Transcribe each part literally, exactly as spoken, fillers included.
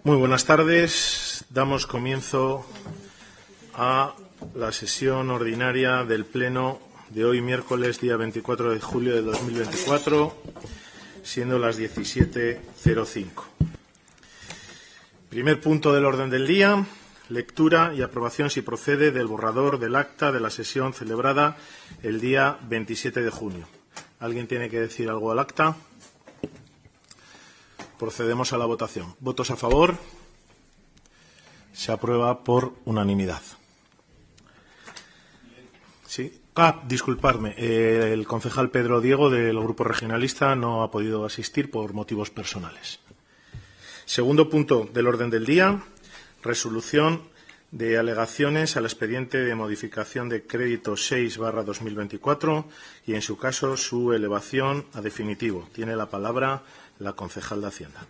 Muy buenas tardes. Damos comienzo a la sesión ordinaria del Pleno de hoy, miércoles, día veinticuatro de julio de dos mil veinticuatro, siendo las diecisiete cero cinco. Primer punto del orden del día, lectura y aprobación, si procede, del borrador del acta de la sesión celebrada el día veintisiete de junio. ¿Alguien tiene que decir algo al acta? Procedemos a la votación. ¿Votos a favor? Se aprueba por unanimidad. Sí. Ah, disculpadme. Eh, el concejal Pedro Diego del Grupo Regionalista no ha podido asistir por motivos personales. Segundo punto del orden del día, resolución de alegaciones al expediente de modificación de crédito seis barra dos mil veinticuatro y, en su caso, su elevación a definitivo. Tiene la palabra la concejal de Hacienda.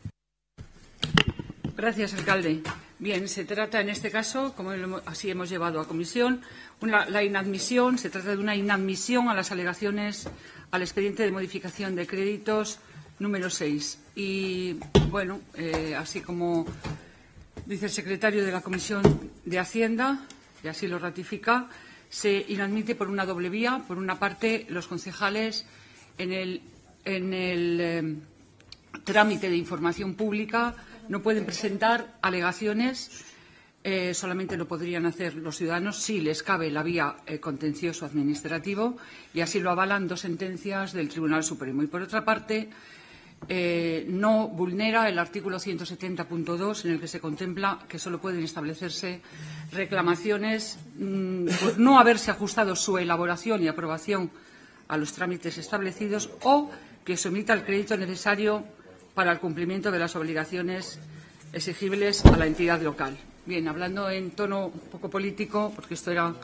Gracias, alcalde. Bien, se trata en este caso, como así hemos llevado a comisión, una, la inadmisión, se trata de una inadmisión a las alegaciones al expediente de modificación de créditos número seis. Y, bueno, eh, así como dice el secretario de la Comisión de Hacienda, y así lo ratifica, se inadmite por una doble vía. Por una parte, los concejales en el, en el eh, trámite de información pública no pueden presentar alegaciones, eh, solamente lo podrían hacer los ciudadanos si les cabe la vía eh, contencioso administrativo, y así lo avalan dos sentencias del Tribunal Supremo. Y, por otra parte, eh, no vulnera el artículo ciento setenta punto dos, en el que se contempla que solo pueden establecerse reclamaciones mmm, por no haberse ajustado su elaboración y aprobación a los trámites establecidos, o que se omita el crédito necesario para el cumplimiento de las obligaciones exigibles a la entidad local. Bien, hablando en tono un poco político, porque esto era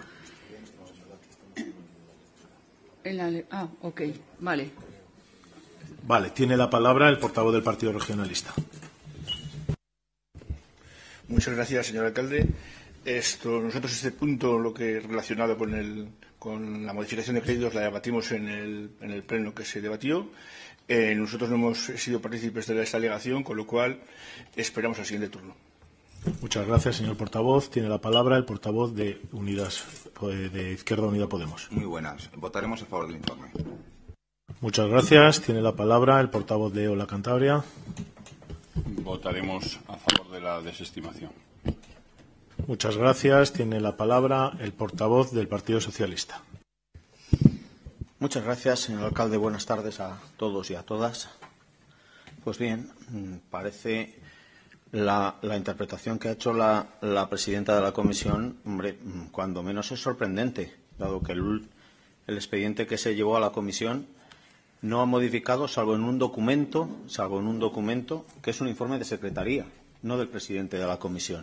en la... Ah, ok, vale. Vale, tiene la palabra el portavoz del Partido Regionalista. Muchas gracias, señor alcalde. Esto, nosotros este punto, lo que relacionado con, el, con la modificación de créditos, la debatimos en el, en el pleno que se debatió. Eh, nosotros no hemos sido partícipes de esta alegación, con lo cual esperamos al siguiente turno. Muchas gracias, señor portavoz. Tiene la palabra el portavoz de Unidas, de Izquierda Unida Podemos. Muy buenas. Votaremos a favor del informe. Muchas gracias. Tiene la palabra el portavoz de Ola Cantabria. Votaremos a favor de la desestimación. Muchas gracias. Tiene la palabra el portavoz del Partido Socialista. Muchas gracias, señor alcalde. Buenas tardes a todos y a todas. Pues bien, parece la, la interpretación que ha hecho la, la presidenta de la comisión, hombre, cuando menos es sorprendente, dado que el, el expediente que se llevó a la comisión no ha modificado, salvo en un documento, salvo en un documento que es un informe de secretaría, no del presidente de la comisión.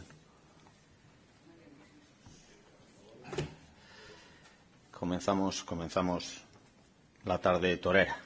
Comenzamos, comenzamos. la tarde torera.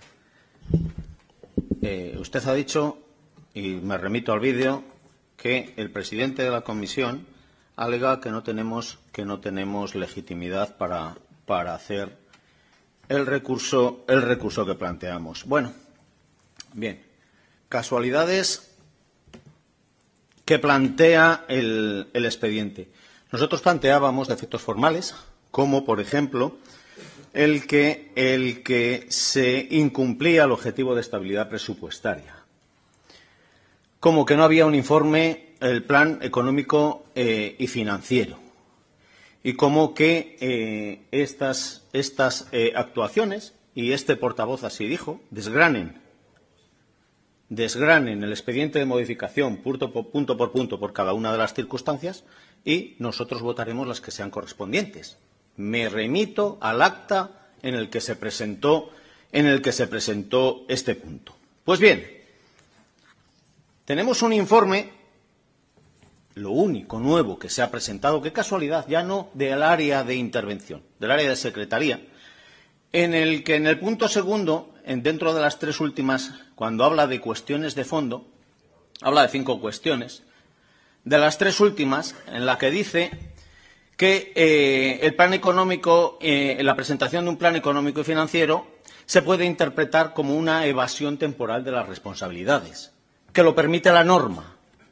Eh, usted ha dicho, y me remito al vídeo, que el presidente de la comisión alega que no tenemos, que no tenemos legitimidad para, para hacer el recurso, el recurso que planteamos. Bueno, bien, casualidades que plantea el, el expediente. Nosotros planteábamos defectos formales, como, por ejemplo, el que, el que se incumplía el objetivo de estabilidad presupuestaria, como que no había un informe, el plan económico eh, y financiero, y como que eh, estas, estas eh, actuaciones, y este portavoz así dijo, desgranen, desgranen el expediente de modificación punto por, punto por punto por cada una de las circunstancias, y nosotros votaremos las que sean correspondientes. Me remito al acta en el que se presentó, en el que se presentó este punto. Pues bien, tenemos un informe, lo único nuevo que se ha presentado, qué casualidad, ya no del área de intervención, del área de secretaría, en el que en el punto segundo, en dentro de las tres últimas, cuando habla de cuestiones de fondo, habla de cinco cuestiones, de las tres últimas, en la que dice que eh, el plan económico, eh, la presentación de un plan económico y financiero se puede interpretar como una evasión temporal de las responsabilidades, que lo permite la norma.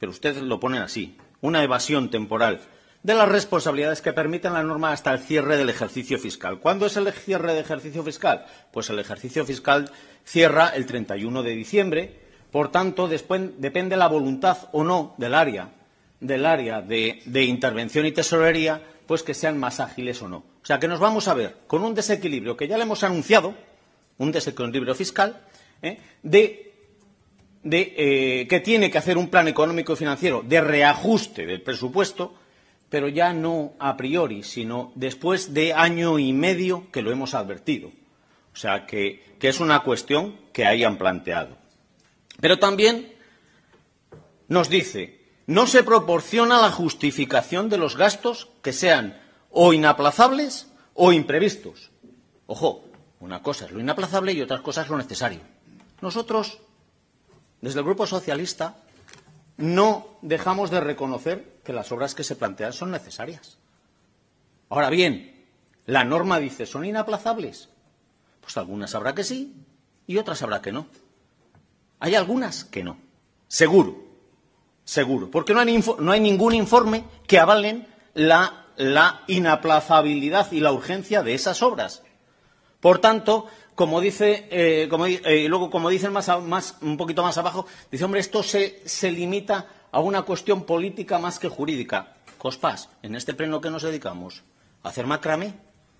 pero ustedes lo ponen así, una evasión temporal de las responsabilidades que permiten la norma hasta el cierre del ejercicio fiscal. ¿Cuándo es el cierre de ejercicio fiscal? Pues el ejercicio fiscal cierra el treinta y uno de diciembre, por tanto, después depende la voluntad o no del área, del área de, de intervención y tesorería, pues que sean más ágiles o no. O sea, que nos vamos a ver con un desequilibrio que ya le hemos anunciado, un desequilibrio fiscal, ¿eh? de, de eh, que tiene que hacer un plan económico y financiero de reajuste del presupuesto, pero ya no a priori, sino después de año y medio que lo hemos advertido. O sea, que, que es una cuestión que hayan planteado. Pero también nos dice, no se proporciona la justificación de los gastos que sean o inaplazables o imprevistos. Ojo, una cosa es lo inaplazable y otra cosa es lo necesario. Nosotros, desde el Grupo Socialista, no dejamos de reconocer que las obras que se plantean son necesarias. Ahora bien, la norma dice, ¿son inaplazables? Pues algunas habrá que sí y otras habrá que no. Hay algunas que no. Seguro, seguro. Porque no hay, no hay ningún informe que avalen la, la inaplazabilidad y la urgencia de esas obras. Por tanto, como dice, eh, como, eh, luego como dicen más, más, un poquito más abajo, dice, hombre, esto se, se limita a una cuestión política más que jurídica. Cospas, en este pleno que nos dedicamos, ¿a hacer macramé?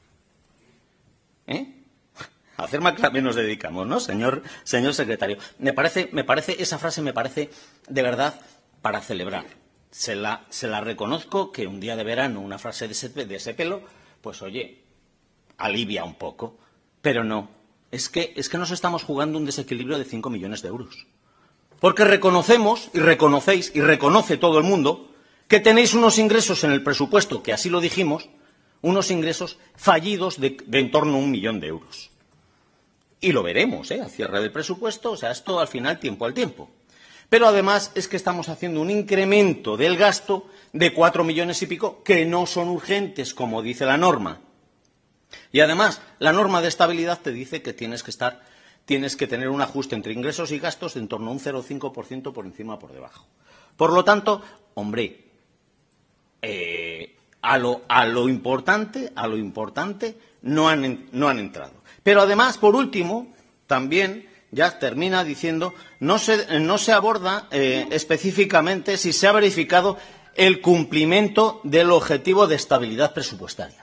¿Eh? A hacer macramé nos dedicamos, ¿no, señor, señor secretario? Me parece, me parece, esa frase me parece de verdad para celebrar. Se la, se la reconozco que un día de verano una frase de ese, de ese pelo, pues oye, alivia un poco. Pero no, es que, es que nos estamos jugando un desequilibrio de cinco millones de euros. Porque reconocemos, y reconocéis, y reconoce todo el mundo, que tenéis unos ingresos en el presupuesto, que así lo dijimos, unos ingresos fallidos de, de en torno a un millón de euros. Y lo veremos, ¿eh? Al cierre del presupuesto, o sea, esto al final tiempo al tiempo. Pero además es que estamos haciendo un incremento del gasto de cuatro millones y pico, que no son urgentes, como dice la norma. Y además, la norma de estabilidad te dice que tienes que estar, tienes que tener un ajuste entre ingresos y gastos de en torno a un cero coma cinco por ciento por encima o por debajo. Por lo tanto, hombre, eh, a, lo, a lo importante, a lo importante no han, no han entrado. Pero además, por último, también ya termina diciendo, no se, no se aborda eh, específicamente si se ha verificado el cumplimiento del objetivo de estabilidad presupuestaria.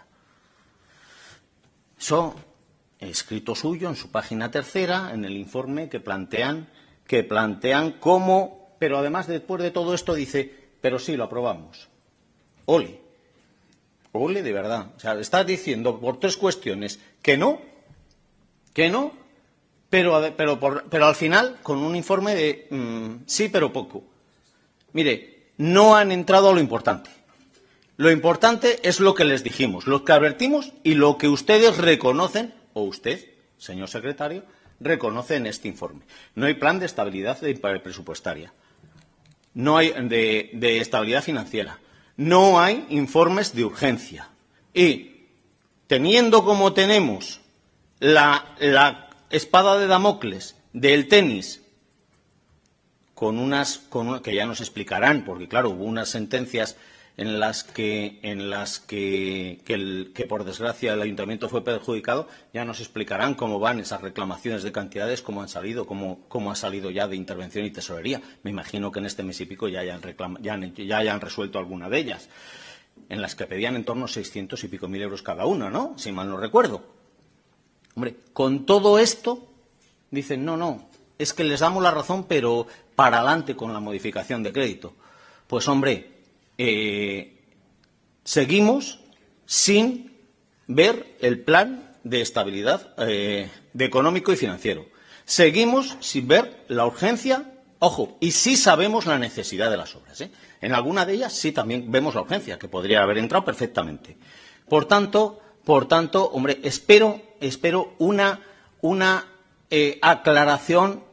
Eso, escrito suyo en su página tercera, en el informe que plantean, que plantean cómo, pero además después de todo esto dice, pero sí, lo aprobamos. Ole, ole de verdad. O sea, estás diciendo por tres cuestiones que no, que no, pero, pero, por, pero al final con un informe de mmm, sí, pero poco. Mire, no han entrado a lo importante. Lo importante es lo que les dijimos, lo que advertimos y lo que ustedes reconocen, o usted, señor secretario, reconoce en este informe. No hay plan de estabilidad presupuestaria, no hay de, de estabilidad financiera, no hay informes de urgencia. Y teniendo como tenemos la, la espada de Damocles del tenis, con unas, con una, que ya nos explicarán, porque claro, hubo unas sentencias en las que, en las que, que, el, que por desgracia el ayuntamiento fue perjudicado, ya nos explicarán cómo van esas reclamaciones de cantidades, cómo han salido, cómo, cómo ha salido ya de intervención y tesorería. Me imagino que en este mes y pico ya hayan, reclama, ya han, ya hayan resuelto alguna de ellas, en las que pedían en torno a seiscientos y pico mil euros cada una, ¿no? Si mal no recuerdo. Hombre, con todo esto, dicen, no, no, es que les damos la razón, pero para adelante con la modificación de crédito. Pues, hombre, Eh, seguimos sin ver el plan de estabilidad eh, de económico y financiero. Seguimos sin ver la urgencia, ojo, y sí sabemos la necesidad de las obras, ¿eh? En alguna de ellas sí también vemos la urgencia, que podría haber entrado perfectamente. Por tanto, por tanto, hombre, espero, espero una, una eh, aclaración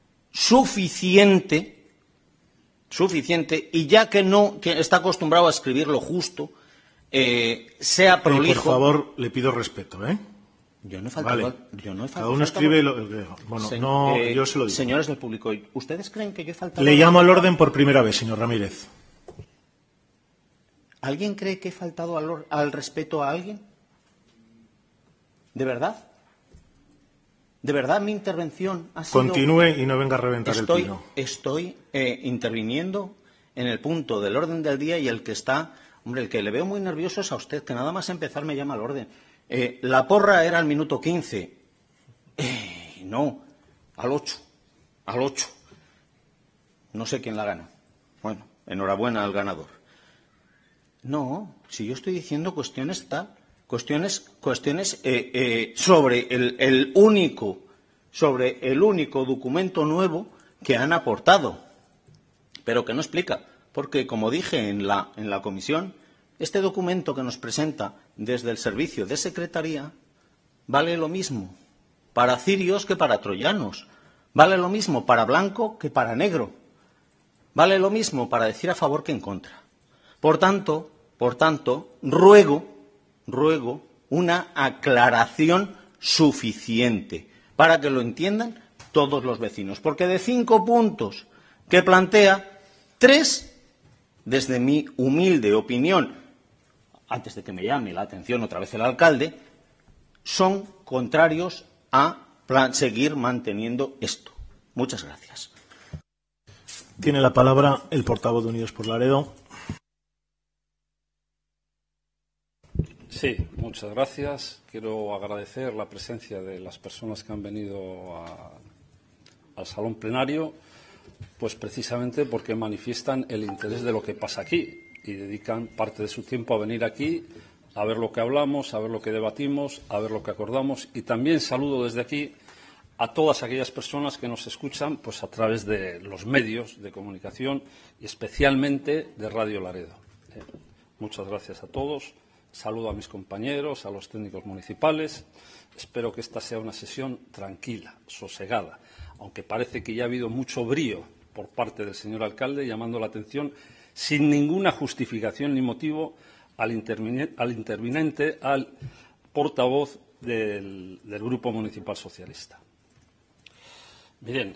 suficiente suficiente y ya que no que está acostumbrado a escribir lo justo, eh, sea prolijo. Y por favor, le pido respeto, ¿eh? Yo no he faltado. Vale. Yo no he faltado. Cada uno escribe lo que... Bueno, Se- no, eh, yo se lo digo. Señores del público, ¿ustedes creen que yo he faltado? Le llamo al orden por primera vez, señor Ramírez. ¿Alguien cree que he faltado al, or- al respeto a alguien? ¿De verdad? ¿De verdad mi intervención ha sido... Continúe y no venga a reventar Estoy, el pino. estoy eh, interviniendo en el punto del orden del día y el que está... Hombre, el que le veo muy nervioso es a usted, que nada más empezar me llama al orden. Eh, la porra era al minuto quince. Eh, no, al ocho. Al ocho. No sé quién la gana. Bueno, enhorabuena al ganador. No, si yo estoy diciendo cuestiones tal, cuestiones, cuestiones eh, eh, sobre el, el único, sobre el único documento nuevo que han aportado, pero que no explica, porque como dije en la en la comisión, este documento que nos presenta desde el servicio de secretaría vale lo mismo para cirios que para troyanos, vale lo mismo para blanco que para negro, vale lo mismo para decir a favor que en contra. Por tanto, por tanto, ruego, ruego una aclaración suficiente para que lo entiendan todos los vecinos. Porque de cinco puntos que plantea, tres, desde mi humilde opinión, antes de que me llame la atención otra vez el alcalde, son contrarios a plan- seguir manteniendo esto. Muchas gracias. Tiene la palabra el portavoz de Unidos por Laredo. Sí, muchas gracias. Quiero agradecer la presencia de las personas que han venido a- al salón plenario, pues precisamente porque manifiestan el interés de lo que pasa aquí y dedican parte de su tiempo a venir aquí a ver lo que hablamos, a ver lo que debatimos, a ver lo que acordamos. Y también saludo desde aquí a todas aquellas personas que nos escuchan pues a través de los medios de comunicación y especialmente de Radio Laredo. Eh, muchas gracias a todos. Saludo a mis compañeros, a los técnicos municipales. Espero que esta sea una sesión tranquila, sosegada, aunque parece que ya ha habido mucho brío por parte del señor alcalde, llamando la atención sin ninguna justificación ni motivo al, intervine, al intervinente, al portavoz del, del Grupo Municipal Socialista. Bien,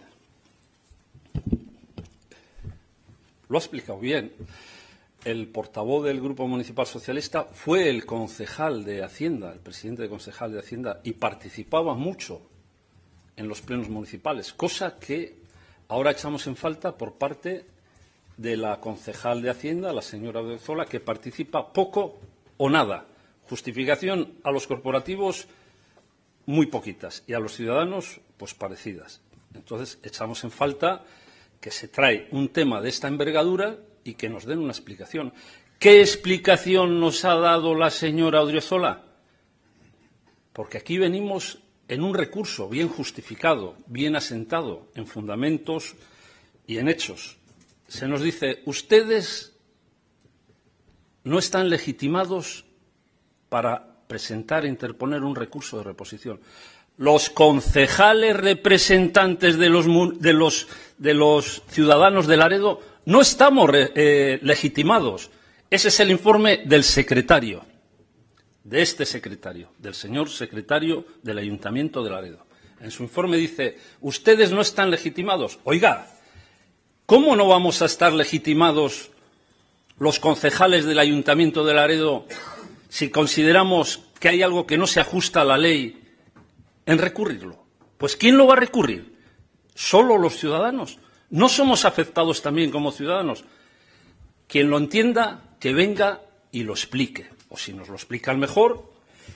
lo ha explicado bien. El portavoz del Grupo Municipal Socialista fue el concejal de Hacienda, el presidente de concejal de Hacienda, y participaba mucho en los plenos municipales, cosa que ahora echamos en falta por parte de la concejal de Hacienda, la señora Odriozola, que participa poco o nada. Justificación a los corporativos muy poquitas y a los ciudadanos pues parecidas. Entonces echamos en falta que se trae un tema de esta envergadura y que nos den una explicación. ¿Qué explicación nos ha dado la señora Odriozola? Porque aquí venimos en un recurso bien justificado, bien asentado, en fundamentos y en hechos. Se nos dice, ustedes no están legitimados para presentar e interponer un recurso de reposición. Los concejales representantes de los, de los, de los ciudadanos de Laredo no estamos eh, legitimados. Ese es el informe del secretario, de este secretario, del señor secretario del Ayuntamiento de Laredo. En su informe dice, ustedes no están legitimados. Oiga, ¿cómo no vamos a estar legitimados los concejales del Ayuntamiento de Laredo si consideramos que hay algo que no se ajusta a la ley en recurrirlo? Pues ¿quién lo va a recurrir? ¿Solo los ciudadanos? ¿No somos afectados también como ciudadanos? Quien lo entienda, que venga y lo explique. O si nos lo explican mejor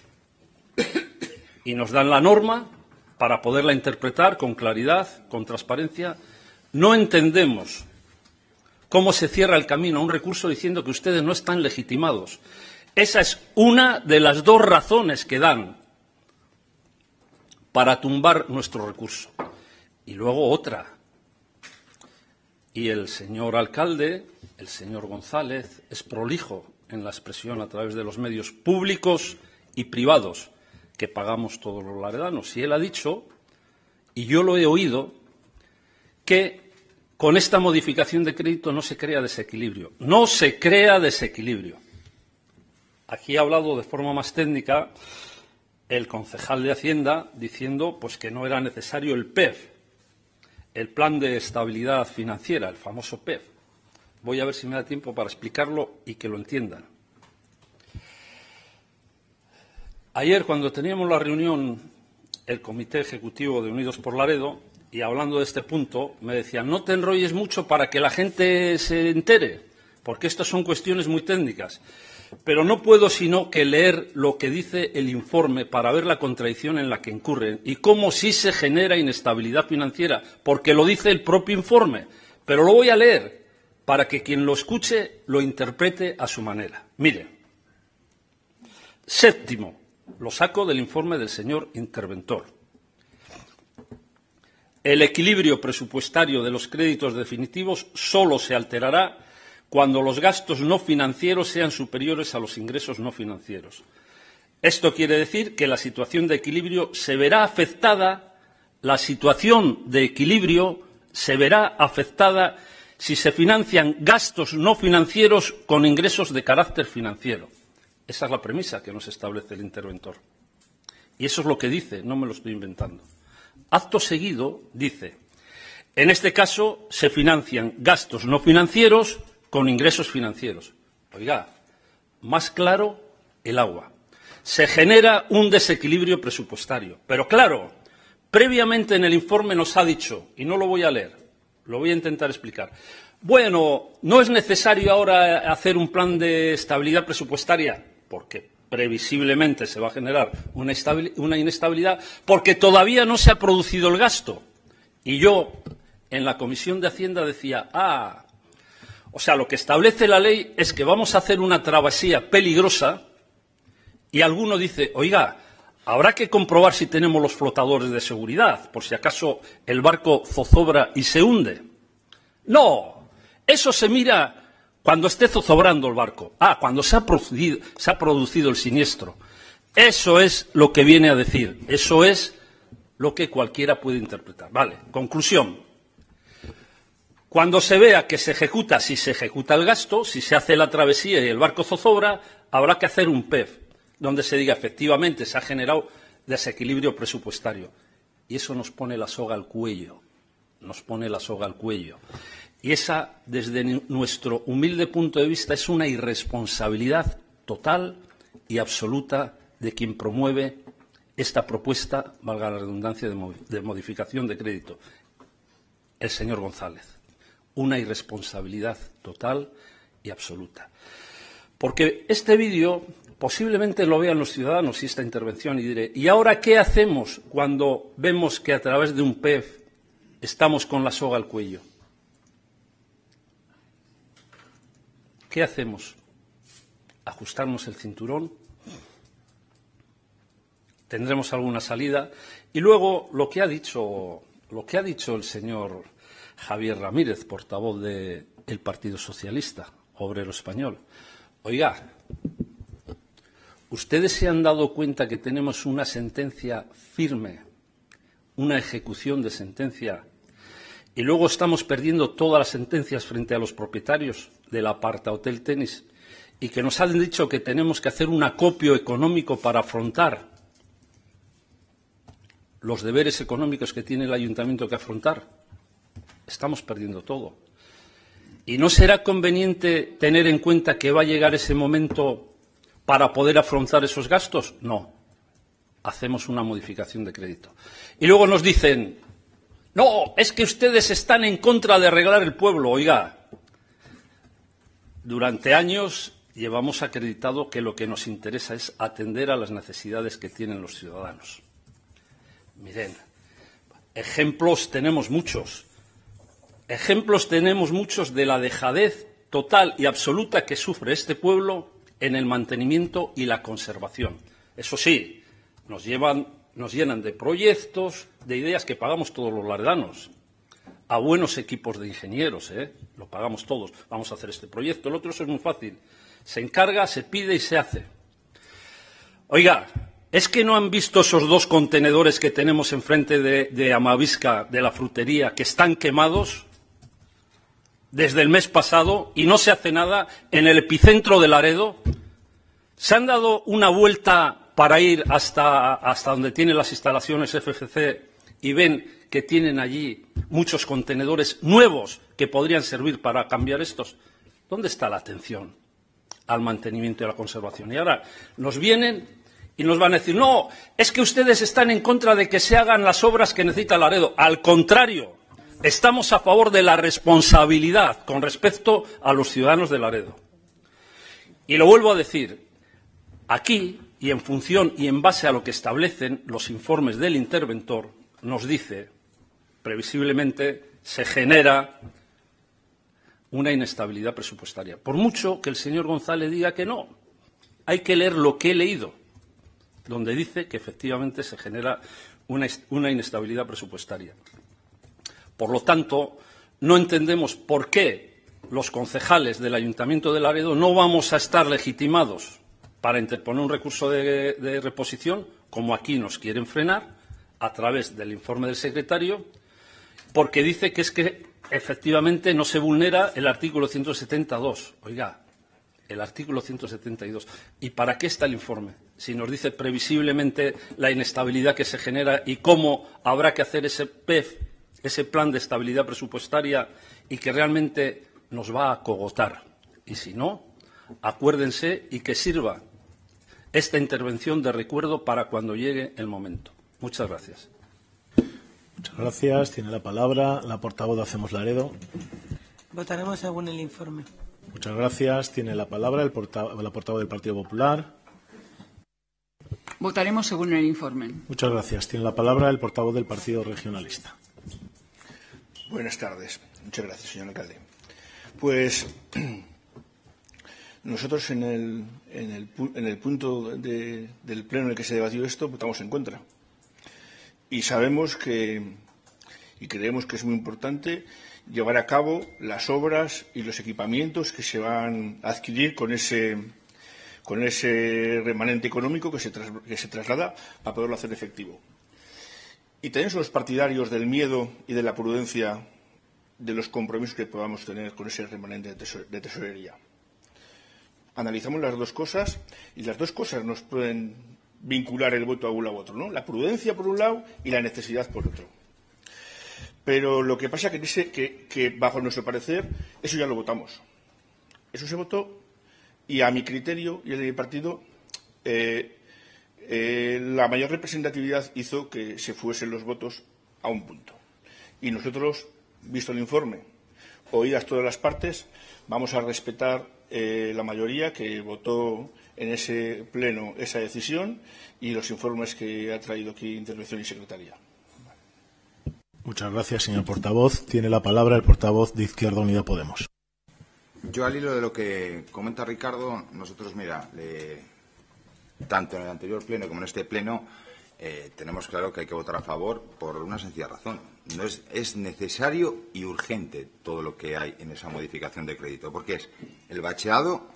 y nos dan la norma para poderla interpretar con claridad, con transparencia. No entendemos cómo se cierra el camino a un recurso diciendo que ustedes no están legitimados. Esa es una de las dos razones que dan para tumbar nuestro recurso. Y luego otra. Y el señor alcalde, el señor González, es prolijo en la expresión a través de los medios públicos y privados que pagamos todos los laredanos. Y él ha dicho, y yo lo he oído, que con esta modificación de crédito no se crea desequilibrio. No se crea desequilibrio. Aquí ha hablado de forma más técnica el concejal de Hacienda diciendo pues que no era necesario el P E F, el Plan de Estabilidad Financiera, el famoso P E F. Voy a ver si me da tiempo para explicarlo y que lo entiendan. Ayer, cuando teníamos la reunión, el Comité Ejecutivo de Unidos por Laredo, y hablando de este punto, me decían, no te enrolles mucho para que la gente se entere, porque estas son cuestiones muy técnicas. Pero no puedo sino que leer lo que dice el informe para ver la contradicción en la que incurren y cómo sí se genera inestabilidad financiera, porque lo dice el propio informe. Pero lo voy a leer para que quien lo escuche lo interprete a su manera. Mire, séptimo, lo saco del informe del señor interventor. El equilibrio presupuestario de los créditos definitivos solo se alterará cuando los gastos no financieros sean superiores a los ingresos no financieros. Esto quiere decir que la situación de equilibrio se verá afectada, la situación de equilibrio se verá afectada si se financian gastos no financieros con ingresos de carácter financiero. Esa es la premisa que nos establece el interventor. Y eso es lo que dice, no me lo estoy inventando. Acto seguido, dice, en este caso se financian gastos no financieros con ingresos financieros. Oiga, más claro el agua. Se genera un desequilibrio presupuestario. Pero claro, previamente en el informe nos ha dicho, y no lo voy a leer, lo voy a intentar explicar, bueno, no es necesario ahora hacer un plan de estabilidad presupuestaria, porque previsiblemente se va a generar una, una inestabilidad, porque todavía no se ha producido el gasto. Y yo, en la Comisión de Hacienda, decía, ah, o sea, lo que establece la ley es que vamos a hacer una travesía peligrosa y alguno dice, oiga, habrá que comprobar si tenemos los flotadores de seguridad, por si acaso el barco zozobra y se hunde. No, eso se mira cuando esté zozobrando el barco. Ah, cuando se ha producido, se ha producido el siniestro. Eso es lo que viene a decir. Eso es lo que cualquiera puede interpretar. Vale, conclusión. Cuando se vea que se ejecuta, si se ejecuta el gasto, si se hace la travesía y el barco zozobra, habrá que hacer un P E F, donde se diga efectivamente se ha generado desequilibrio presupuestario. Y eso nos pone la soga al cuello. Nos pone la soga al cuello. Y esa, desde nuestro humilde punto de vista, es una irresponsabilidad total y absoluta de quien promueve esta propuesta, valga la redundancia, de modificación de crédito, el señor González. Una irresponsabilidad total y absoluta. Porque este vídeo posiblemente lo vean los ciudadanos y esta intervención y diré, ¿y ahora qué hacemos cuando vemos que a través de un P E F estamos con la soga al cuello? ¿Qué hacemos? ¿Ajustarnos el cinturón? ¿Tendremos alguna salida? Y luego lo que ha dicho, lo que ha dicho el señor Javier Ramírez, portavoz del Partido Socialista Obrero Español. Oiga, ¿ustedes se han dado cuenta que tenemos una sentencia firme, una ejecución de sentencia, y luego estamos perdiendo todas las sentencias frente a los propietarios del Aparta Hotel Tenis y que nos han dicho que tenemos que hacer un acopio económico para afrontar los deberes económicos que tiene el ayuntamiento que afrontar? Estamos perdiendo todo. ¿Y no será conveniente tener en cuenta que va a llegar ese momento para poder afrontar esos gastos? No. Hacemos una modificación de crédito. Y luego nos dicen, no, es que ustedes están en contra de arreglar el pueblo. Oiga, durante años llevamos acreditado que lo que nos interesa es atender a las necesidades que tienen los ciudadanos. Miren, ejemplos tenemos muchos. Ejemplos tenemos muchos de la dejadez total y absoluta que sufre este pueblo en el mantenimiento y la conservación. Eso sí, nos, llevan, nos llenan de proyectos, de ideas que pagamos todos los laredanos. A buenos equipos de ingenieros, ¿eh? Lo pagamos todos. Vamos a hacer este proyecto. El otro, eso es muy fácil. Se encarga, se pide y se hace. Oiga, ¿es que no han visto esos dos contenedores que tenemos enfrente de, de Amavisca, de la frutería, que están quemados desde el mes pasado y no se hace nada en el epicentro de Laredo? ¿Se han dado una vuelta para ir hasta, hasta donde tienen las instalaciones F G C y ven que tienen allí muchos contenedores nuevos que podrían servir para cambiar estos? ¿Dónde está la atención al mantenimiento y a la conservación? Y ahora nos vienen y nos van a decir, no, es que ustedes están en contra de que se hagan las obras que necesita Laredo. Al contrario, estamos a favor de la responsabilidad con respecto a los ciudadanos de Laredo. Y lo vuelvo a decir, aquí, y en función y en base a lo que establecen los informes del interventor, nos dice, previsiblemente, se genera una inestabilidad presupuestaria. Por mucho que el señor González diga que no, hay que leer lo que he leído, donde dice que efectivamente se genera una, una inestabilidad presupuestaria. Por lo tanto, no entendemos por qué los concejales del Ayuntamiento de Laredo no vamos a estar legitimados para interponer un recurso de, de reposición, como aquí nos quieren frenar, a través del informe del secretario, porque dice que es que efectivamente no se vulnera el artículo ciento setenta y dos. Oiga, el artículo ciento setenta y dos. ¿Y para qué está el informe? Si nos dice previsiblemente la inestabilidad que se genera y cómo habrá que hacer ese P E F, ese plan de estabilidad presupuestaria, y que realmente nos va a cogotar. Y si no, acuérdense y que sirva esta intervención de recuerdo para cuando llegue el momento. Muchas gracias. Muchas gracias. Tiene la palabra la portavoz de Hacemos Laredo. Votaremos según el informe. Muchas gracias. Tiene la palabra el portavoz, la portavoz del Partido Popular. Votaremos según el informe. Muchas gracias. Tiene la palabra el portavoz del Partido Regionalista. Buenas tardes. Muchas gracias, señor alcalde. Pues nosotros en el, en el, en el punto de, del pleno en el que se debatió esto votamos en contra. Y sabemos que, y creemos que es muy importante llevar a cabo las obras y los equipamientos que se van a adquirir con ese, con ese remanente económico que se, tras, que se traslada para poderlo hacer efectivo. Y también somos partidarios del miedo y de la prudencia de los compromisos que podamos tener con ese remanente de tesorería. Analizamos las dos cosas y las dos cosas nos pueden vincular el voto a uno a otro, ¿no? La prudencia por un lado y la necesidad por otro. Pero lo que pasa es que, dice que, que bajo nuestro parecer eso ya lo votamos. Eso se votó y a mi criterio y el de mi partido eh, eh, la mayor representatividad hizo que se fuesen los votos a un punto. Y nosotros, visto el informe, oídas todas las partes, vamos a respetar eh, la mayoría que votó en ese pleno esa decisión y los informes que ha traído aquí Intervención y Secretaría. Muchas gracias, señor portavoz. Tiene la palabra el portavoz de Izquierda Unida Podemos. Yo, al hilo de lo que comenta Ricardo, nosotros, mira, le, tanto en el anterior pleno como en este pleno, eh, tenemos claro que hay que votar a favor por una sencilla razón. No es, es necesario y urgente todo lo que hay en esa modificación de crédito, porque es el bacheado,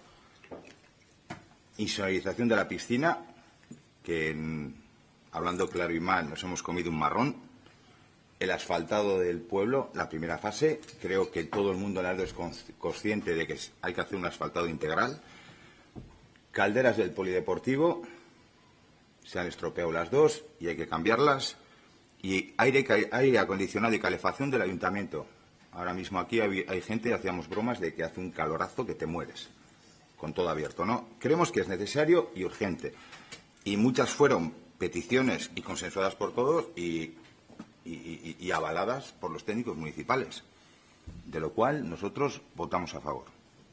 insonorización de la piscina, que en, hablando claro y mal nos hemos comido un marrón, el asfaltado del pueblo, la primera fase, creo que todo el mundo en Laredo es consciente de que hay que hacer un asfaltado integral, calderas del polideportivo, se han estropeado las dos y hay que cambiarlas, y aire, aire acondicionado y calefacción del ayuntamiento. Ahora mismo aquí hay, hay gente, hacíamos bromas de que hace un calorazo que te mueres, con todo abierto, ¿no? Creemos que es necesario y urgente. Y muchas fueron peticiones y consensuadas por todos y, y, y, y avaladas por los técnicos municipales, de lo cual nosotros votamos a favor.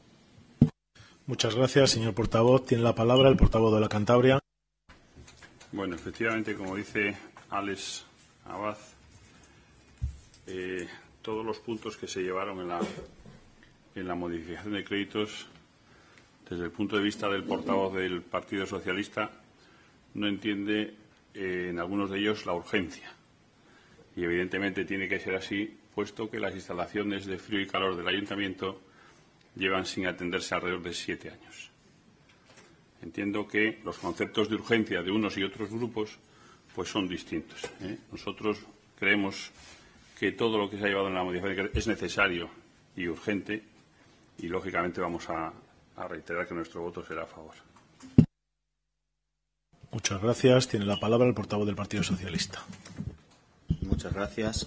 Muchas gracias, señor portavoz. Tiene la palabra el portavoz de la Cantabria. Bueno, efectivamente, como dice Alex Abad, eh, todos los puntos que se llevaron en la, en la modificación de créditos, desde el punto de vista del portavoz del Partido Socialista, no entiende eh, en algunos de ellos la urgencia. Y evidentemente tiene que ser así, puesto que las instalaciones de frío y calor del Ayuntamiento llevan sin atenderse alrededor de siete años. Entiendo que los conceptos de urgencia de unos y otros grupos pues son distintos, ¿eh? Nosotros creemos que todo lo que se ha llevado en la modificación es necesario y urgente y, lógicamente, vamos a, a reiterar que nuestro voto será a favor. Muchas gracias. Tiene la palabra el portavoz del Partido Socialista. Muchas gracias.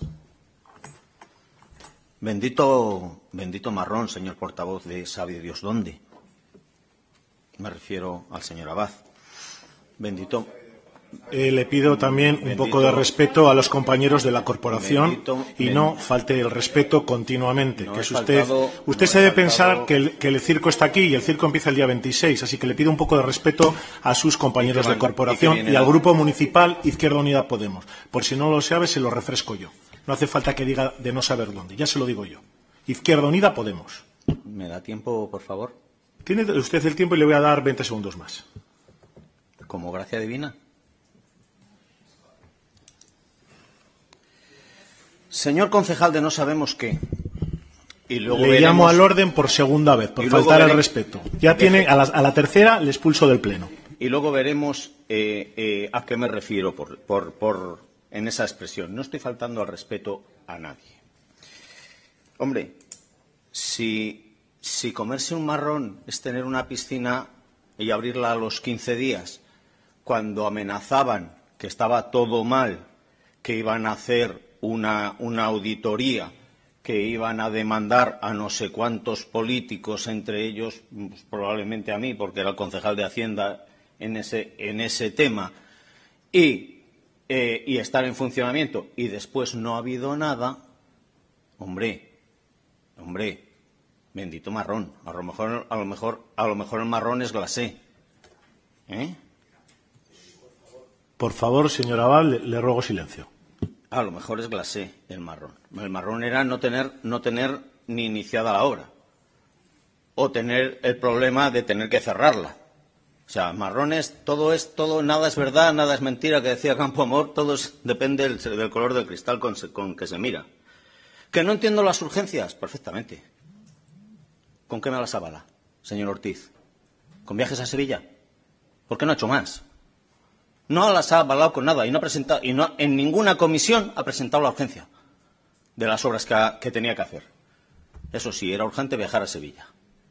Bendito, bendito marrón, señor portavoz de Sabe Dios dónde. Me refiero al señor Abad. Bendito. Eh, le pido también un bendito, poco de respeto a los compañeros de la corporación bendito, y bendito, no falte el respeto continuamente. No que es he usted faltado, usted no se he debe faltado, pensar que el, que el circo está aquí y el circo empieza el día veintiséis, así que le pido un poco de respeto a sus compañeros van, de corporación y, y, y al Grupo Municipal Izquierda Unida Podemos. Por si no lo sabe, se lo refresco yo. No hace falta que diga de no saber dónde, ya se lo digo yo. Izquierda Unida Podemos. ¿Me da tiempo, por favor? Tiene usted el tiempo y le voy a dar veinte segundos más. Como gracia divina. Señor concejal de no sabemos qué. Y luego le veremos, llamo al orden por segunda vez, por faltar al respeto. Ya tiene, a la, a la tercera le expulso del Pleno. Y luego veremos eh, eh, a qué me refiero por, por, por, en esa expresión. No estoy faltando al respeto a nadie. Hombre, si, si comerse un marrón es tener una piscina y abrirla a los quince días, cuando amenazaban que estaba todo mal, que iban a hacer una, una auditoría, que iban a demandar a no sé cuántos políticos, entre ellos pues, probablemente a mí, porque era el concejal de Hacienda en ese, en ese tema, y, eh, y estar en funcionamiento, y después no ha habido nada, hombre, hombre, bendito marrón. A lo mejor, a lo mejor, a lo mejor el marrón es glacé. ¿Eh? Por favor, señor Abad, le, le ruego silencio. A lo mejor es glacé el marrón. El marrón era no tener, no tener ni iniciada la obra. O tener el problema de tener que cerrarla. O sea, marrones, todo es, todo, nada es verdad, nada es mentira, que decía Campo Amor, todo es, depende del, del color del cristal con, con que se mira. ¿Que no entiendo las urgencias? Perfectamente. ¿Con qué me las avala, señor Ortiz? ¿Con viajes a Sevilla? ¿Por qué no ha hecho más? No las ha avalado con nada y no ha presentado, y no, en ninguna comisión ha presentado la urgencia de las obras que, ha, que tenía que hacer. Eso sí, era urgente viajar a Sevilla.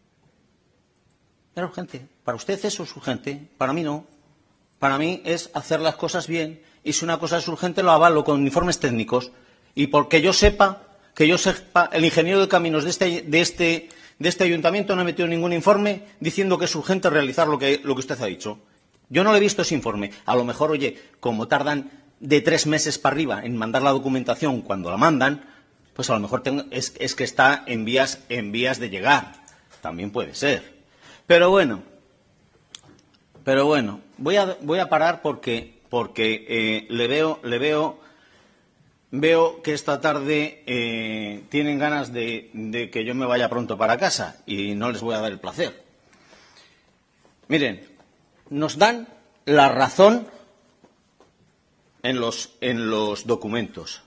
Era urgente. Para usted eso es urgente, para mí no. Para mí es hacer las cosas bien y si una cosa es urgente lo avalo con informes técnicos y porque yo sepa, que yo sepa, el ingeniero de caminos de este, de este, de este ayuntamiento no ha metido ningún informe diciendo que es urgente realizar lo que, lo que usted ha dicho. Yo no le he visto ese informe. A lo mejor, oye, como tardan de tres meses para arriba en mandar la documentación cuando la mandan, pues a lo mejor tengo, es, es que está en vías, en vías de llegar. También puede ser. Pero bueno, pero bueno, voy a, voy a parar porque, porque eh, le veo, le veo, veo que esta tarde eh, tienen ganas de, de que yo me vaya pronto para casa y no les voy a dar el placer. Miren. Nos dan la razón en los, en los documentos,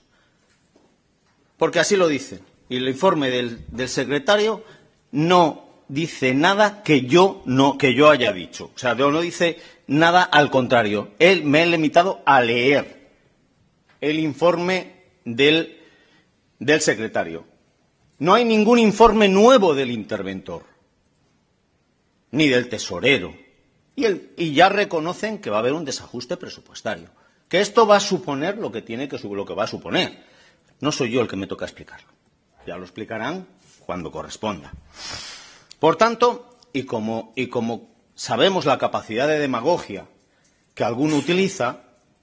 porque así lo dicen. Y el informe del, del secretario no dice nada que yo, no, que yo haya dicho. O sea, no dice nada al contrario. Él me he limitado a leer el informe del, del secretario. No hay ningún informe nuevo del interventor, ni del tesorero. Y, el, y ya reconocen que va a haber un desajuste presupuestario. Que esto va a suponer lo que tiene que lo que va a suponer. No soy yo el que me toca explicarlo. Ya lo explicarán cuando corresponda. Por tanto, y como, y como sabemos la capacidad de demagogia que alguno utiliza,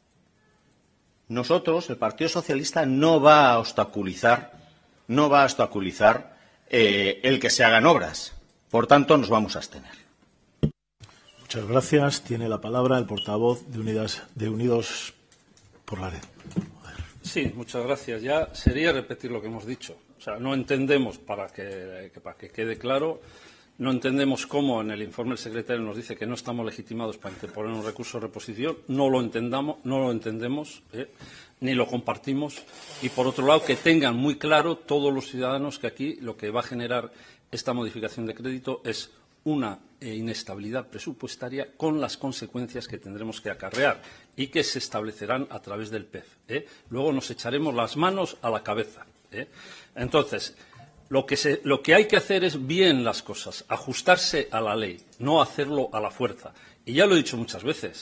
nosotros, el Partido Socialista, no va a obstaculizar, no va a obstaculizar eh, el que se hagan obras. Por tanto, nos vamos a abstener. Muchas gracias. Tiene la palabra el portavoz de, Unidas, de Unidos por la Red. Sí, muchas gracias. Ya sería repetir lo que hemos dicho. O sea, no entendemos, para que, que, para que quede claro, no entendemos cómo en el informe del secretario nos dice que no estamos legitimados para interponer un recurso de reposición. No lo entendamos, no lo entendemos, ¿eh? ni lo compartimos. Y, por otro lado, que tengan muy claro todos los ciudadanos que aquí lo que va a generar esta modificación de crédito es una eh, inestabilidad presupuestaria con las consecuencias que tendremos que acarrear y que se establecerán a través del P E F. ¿eh? Luego nos echaremos las manos a la cabeza. ¿eh? Entonces, lo que, se, lo que hay que hacer es bien las cosas, ajustarse a la ley, no hacerlo a la fuerza. Y ya lo he dicho muchas veces.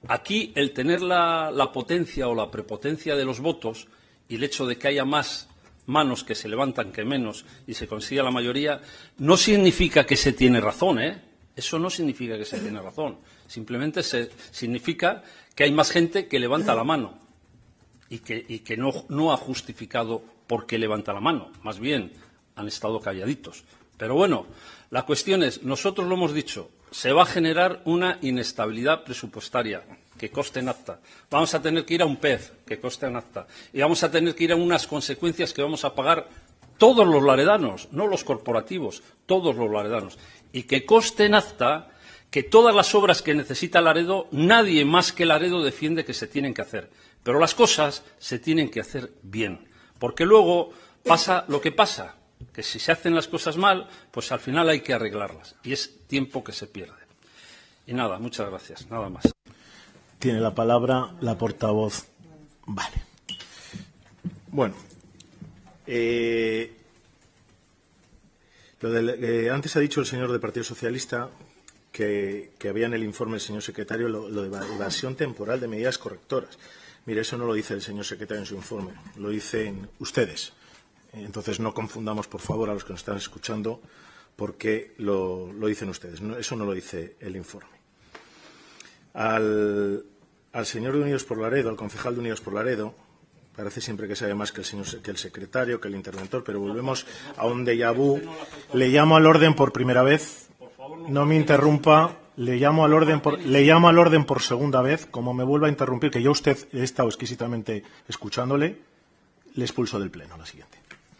Aquí el tener la, la potencia o la prepotencia de los votos y el hecho de que haya más manos que se levantan que menos y se consiga la mayoría, no significa que se tiene razón, ¿eh? Eso no significa que se tiene razón. Simplemente se, significa que hay más gente que levanta la mano y que, y que no, no ha justificado por qué levanta la mano. Más bien, han estado calladitos. Pero bueno, la cuestión es, nosotros lo hemos dicho, se va a generar una inestabilidad presupuestaria que coste nafta. Vamos a tener que ir a un P E F que coste nafta. Y vamos a tener que ir a unas consecuencias que vamos a pagar todos los laredanos, no los corporativos, todos los laredanos. Y que coste nafta, que todas las obras que necesita Laredo, nadie más que Laredo defiende que se tienen que hacer. Pero las cosas se tienen que hacer bien. Porque luego pasa lo que pasa, que si se hacen las cosas mal, pues al final hay que arreglarlas. Y es tiempo que se pierde. Y nada, muchas gracias. Nada más. Tiene la palabra la portavoz. Vale. Bueno. Eh, lo del, eh, antes ha dicho el señor del Partido Socialista que, que había en el informe del señor secretario lo, lo de evasión temporal de medidas correctoras. Mire, eso no lo dice el señor secretario en su informe, lo dicen ustedes. Entonces no confundamos, por favor, a los que nos están escuchando, porque lo, lo dicen ustedes. No, eso no lo dice el informe. Al, al señor de Unidos por Laredo, al concejal de Unidos por Laredo, parece siempre que sabe más que el, señor, que el secretario, que el interventor, pero volvemos a un déjà vu. Le llamo al orden por primera vez. No me interrumpa. Le llamo al orden por, le llamo al orden por segunda vez. Como me vuelva a interrumpir, que yo a usted he estado exquisitamente escuchándole, le expulso del pleno. La siguiente.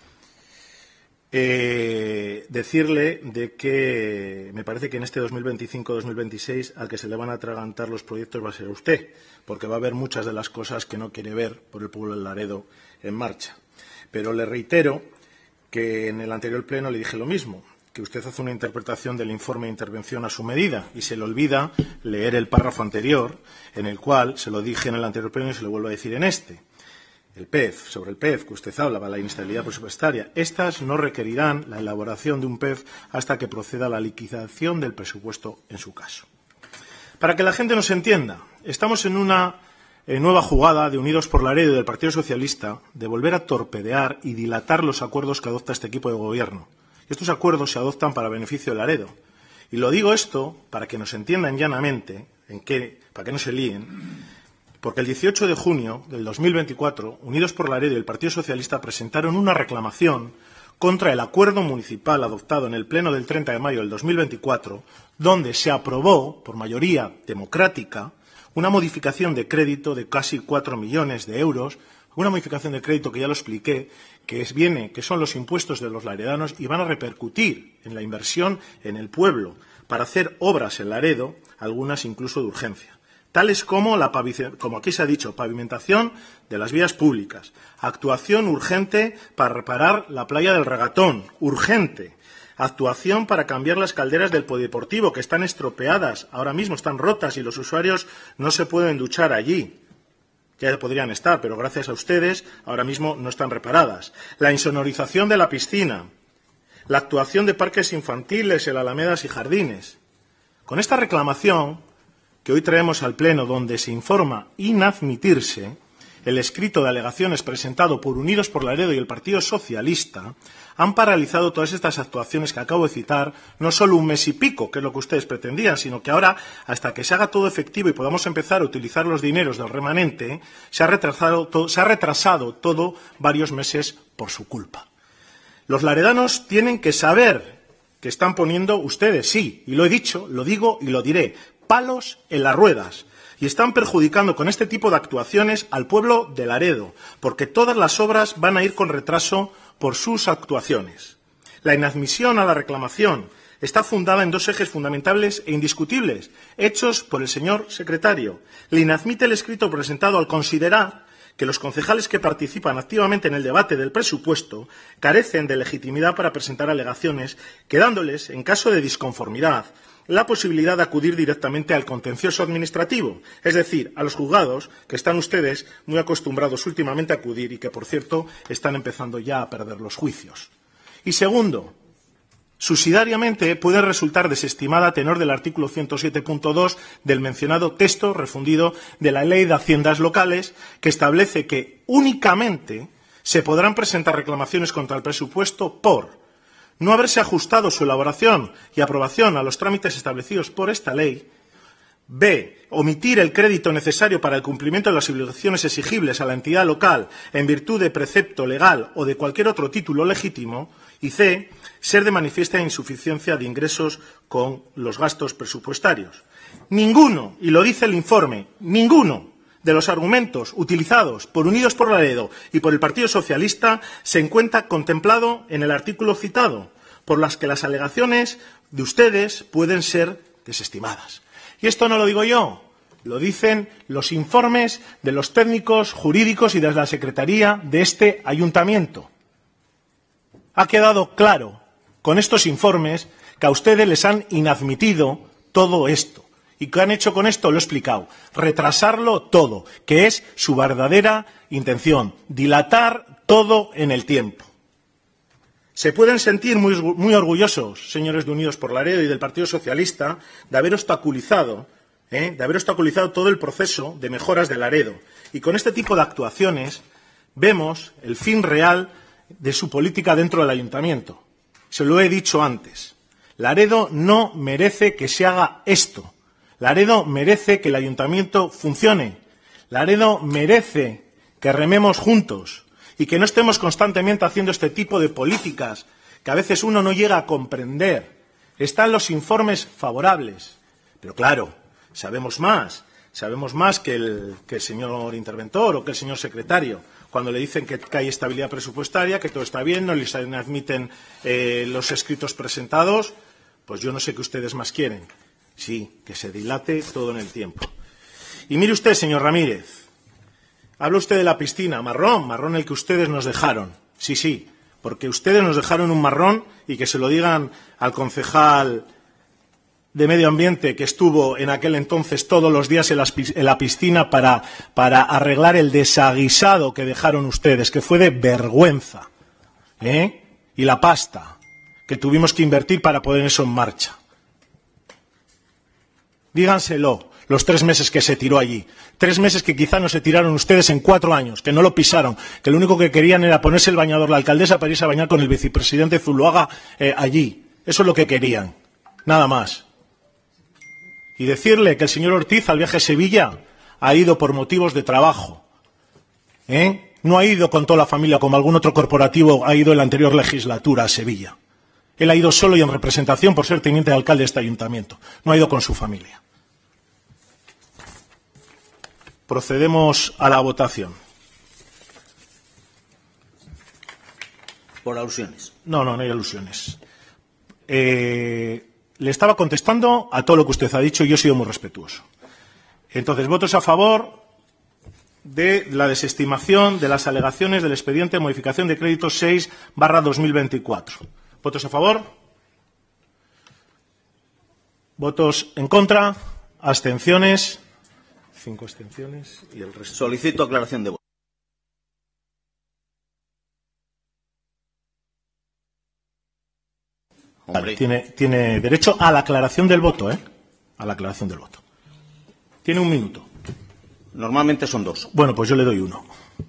Eh, decirle de que me parece que en este dos mil veinticinco dos mil veintiséis al que se le van a atragantar los proyectos va a ser a usted, porque va a haber muchas de las cosas que no quiere ver por el pueblo de Laredo en marcha. Pero le reitero que en el anterior pleno le dije lo mismo, que usted hace una interpretación del informe de intervención a su medida y se le olvida leer el párrafo anterior, en el cual se lo dije en el anterior pleno y se lo vuelvo a decir en este. El P E F, sobre el P E F que usted hablaba, la inestabilidad presupuestaria, estas no requerirán la elaboración de un P E F hasta que proceda la liquidación del presupuesto en su caso. Para que la gente nos entienda, estamos en una eh, nueva jugada de Unidos por Laredo y del Partido Socialista de volver a torpedear y dilatar los acuerdos que adopta este equipo de gobierno. Estos acuerdos se adoptan para beneficio de Laredo. Y lo digo esto para que nos entiendan llanamente, en qué, para que no se líen, porque el dieciocho de junio del dos mil veinticuatro, Unidos por Laredo y el Partido Socialista presentaron una reclamación contra el acuerdo municipal adoptado en el pleno del treinta de mayo del dos mil veinticuatro, donde se aprobó, por mayoría democrática, una modificación de crédito de casi cuatro millones de euros, una modificación de crédito que ya lo expliqué, que es, viene, que son los impuestos de los laredanos y van a repercutir en la inversión en el pueblo para hacer obras en Laredo, algunas incluso de urgencia. Tales como, la, como aquí se ha dicho, pavimentación de las vías públicas, actuación urgente para reparar la playa del Regatón, urgente, actuación para cambiar las calderas del polideportivo, que están estropeadas, ahora mismo están rotas y los usuarios no se pueden duchar allí. Ya podrían estar, pero gracias a ustedes ahora mismo no están reparadas. La insonorización de la piscina, la actuación de parques infantiles en alamedas y jardines. Con esta reclamación que hoy traemos al Pleno, donde se informa inadmitirse el escrito de alegaciones presentado por Unidos por Laredo y el Partido Socialista, han paralizado todas estas actuaciones que acabo de citar, no solo un mes y pico, que es lo que ustedes pretendían, sino que ahora, hasta que se haga todo efectivo y podamos empezar a utilizar los dineros del remanente, se ha retrasado todo, se ha retrasado todo varios meses por su culpa. Los laredanos tienen que saber que están poniendo ustedes, sí, y lo he dicho, lo digo y lo diré, palos en las ruedas, y están perjudicando con este tipo de actuaciones al pueblo de Laredo, porque todas las obras van a ir con retraso por sus actuaciones. La inadmisión a la reclamación está fundada en dos ejes fundamentales e indiscutibles, hechos por el señor secretario. Le inadmite el escrito presentado al considerar que los concejales que participan activamente en el debate del presupuesto carecen de legitimidad para presentar alegaciones, quedándoles, en caso de disconformidad, la posibilidad de acudir directamente al contencioso administrativo, es decir, a los juzgados que están ustedes muy acostumbrados últimamente a acudir y que, por cierto, están empezando ya a perder los juicios. Y segundo, subsidiariamente puede resultar desestimada a tenor del artículo ciento siete punto dos del mencionado texto refundido de la Ley de Haciendas Locales, que establece que únicamente se podrán presentar reclamaciones contra el presupuesto por no haberse ajustado su elaboración y aprobación a los trámites establecidos por esta ley, B, omitir el crédito necesario para el cumplimiento de las obligaciones exigibles a la entidad local en virtud de precepto legal o de cualquier otro título legítimo, y C, ser de manifiesta insuficiencia de ingresos con los gastos presupuestarios. Ninguno, y lo dice el informe, ninguno de los argumentos utilizados por Unidos por Laredo y por el Partido Socialista se encuentra contemplado en el artículo citado, por las que las alegaciones de ustedes pueden ser desestimadas. Y esto no lo digo yo, lo dicen los informes de los técnicos jurídicos y de la Secretaría de este ayuntamiento. Ha quedado claro con estos informes que a ustedes les han inadmitido todo esto. ¿Y qué han hecho con esto? Lo he explicado. Retrasarlo todo, que es su verdadera intención. Dilatar todo en el tiempo. Se pueden sentir muy, muy orgullosos, señores de Unidos por Laredo y del Partido Socialista, de haber obstaculizado, ¿eh? de haber obstaculizado todo el proceso de mejoras de Laredo. Y con este tipo de actuaciones vemos el fin real de su política dentro del ayuntamiento. Se lo he dicho antes. Laredo no merece que se haga esto. Laredo merece que el ayuntamiento funcione. Laredo merece que rememos juntos y que no estemos constantemente haciendo este tipo de políticas que a veces uno no llega a comprender. Están los informes favorables. Pero claro, sabemos más. Sabemos más que el, que el señor interventor o que el señor secretario. Cuando le dicen que hay estabilidad presupuestaria, que todo está bien, no les admiten eh, los escritos presentados, pues yo no sé qué ustedes más quieren. Sí, que se dilate todo en el tiempo. Y mire usted, señor Ramírez, habla usted de la piscina, marrón, marrón el que ustedes nos dejaron. Sí, sí, porque ustedes nos dejaron un marrón y que se lo digan al concejal de Medio Ambiente que estuvo en aquel entonces todos los días en la piscina para, para arreglar el desaguisado que dejaron ustedes, que fue de vergüenza, ¿eh? Y la pasta que tuvimos que invertir para poner eso en marcha. Díganselo, los tres meses que se tiró allí. Tres meses que quizá no se tiraron ustedes en cuatro años, que no lo pisaron, que lo único que querían era ponerse el bañador la alcaldesa para irse a bañar con el vicepresidente Zuluaga eh, allí. Eso es lo que querían, nada más. Y decirle que el señor Ortiz al viaje a Sevilla ha ido por motivos de trabajo. ¿Eh? No ha ido con toda la familia como algún otro corporativo ha ido en la anterior legislatura a Sevilla. Él ha ido solo y en representación por ser teniente de alcalde de este ayuntamiento. No ha ido con su familia. Procedemos a la votación. Por alusiones. No, no, no hay alusiones. Eh... Le estaba contestando a todo lo que usted ha dicho y yo he sido muy respetuoso. Entonces, votos a favor de la desestimación de las alegaciones del expediente de modificación de crédito seis barra dos mil veinticuatro. ¿Votos a favor? ¿Votos en contra? ¿Abstenciones? Cinco abstenciones y el resto. Solicito aclaración de voto. Vale, tiene, tiene derecho a la aclaración del voto, ¿eh? A la aclaración del voto. Tiene un minuto. Normalmente son dos. Bueno, pues yo le doy uno.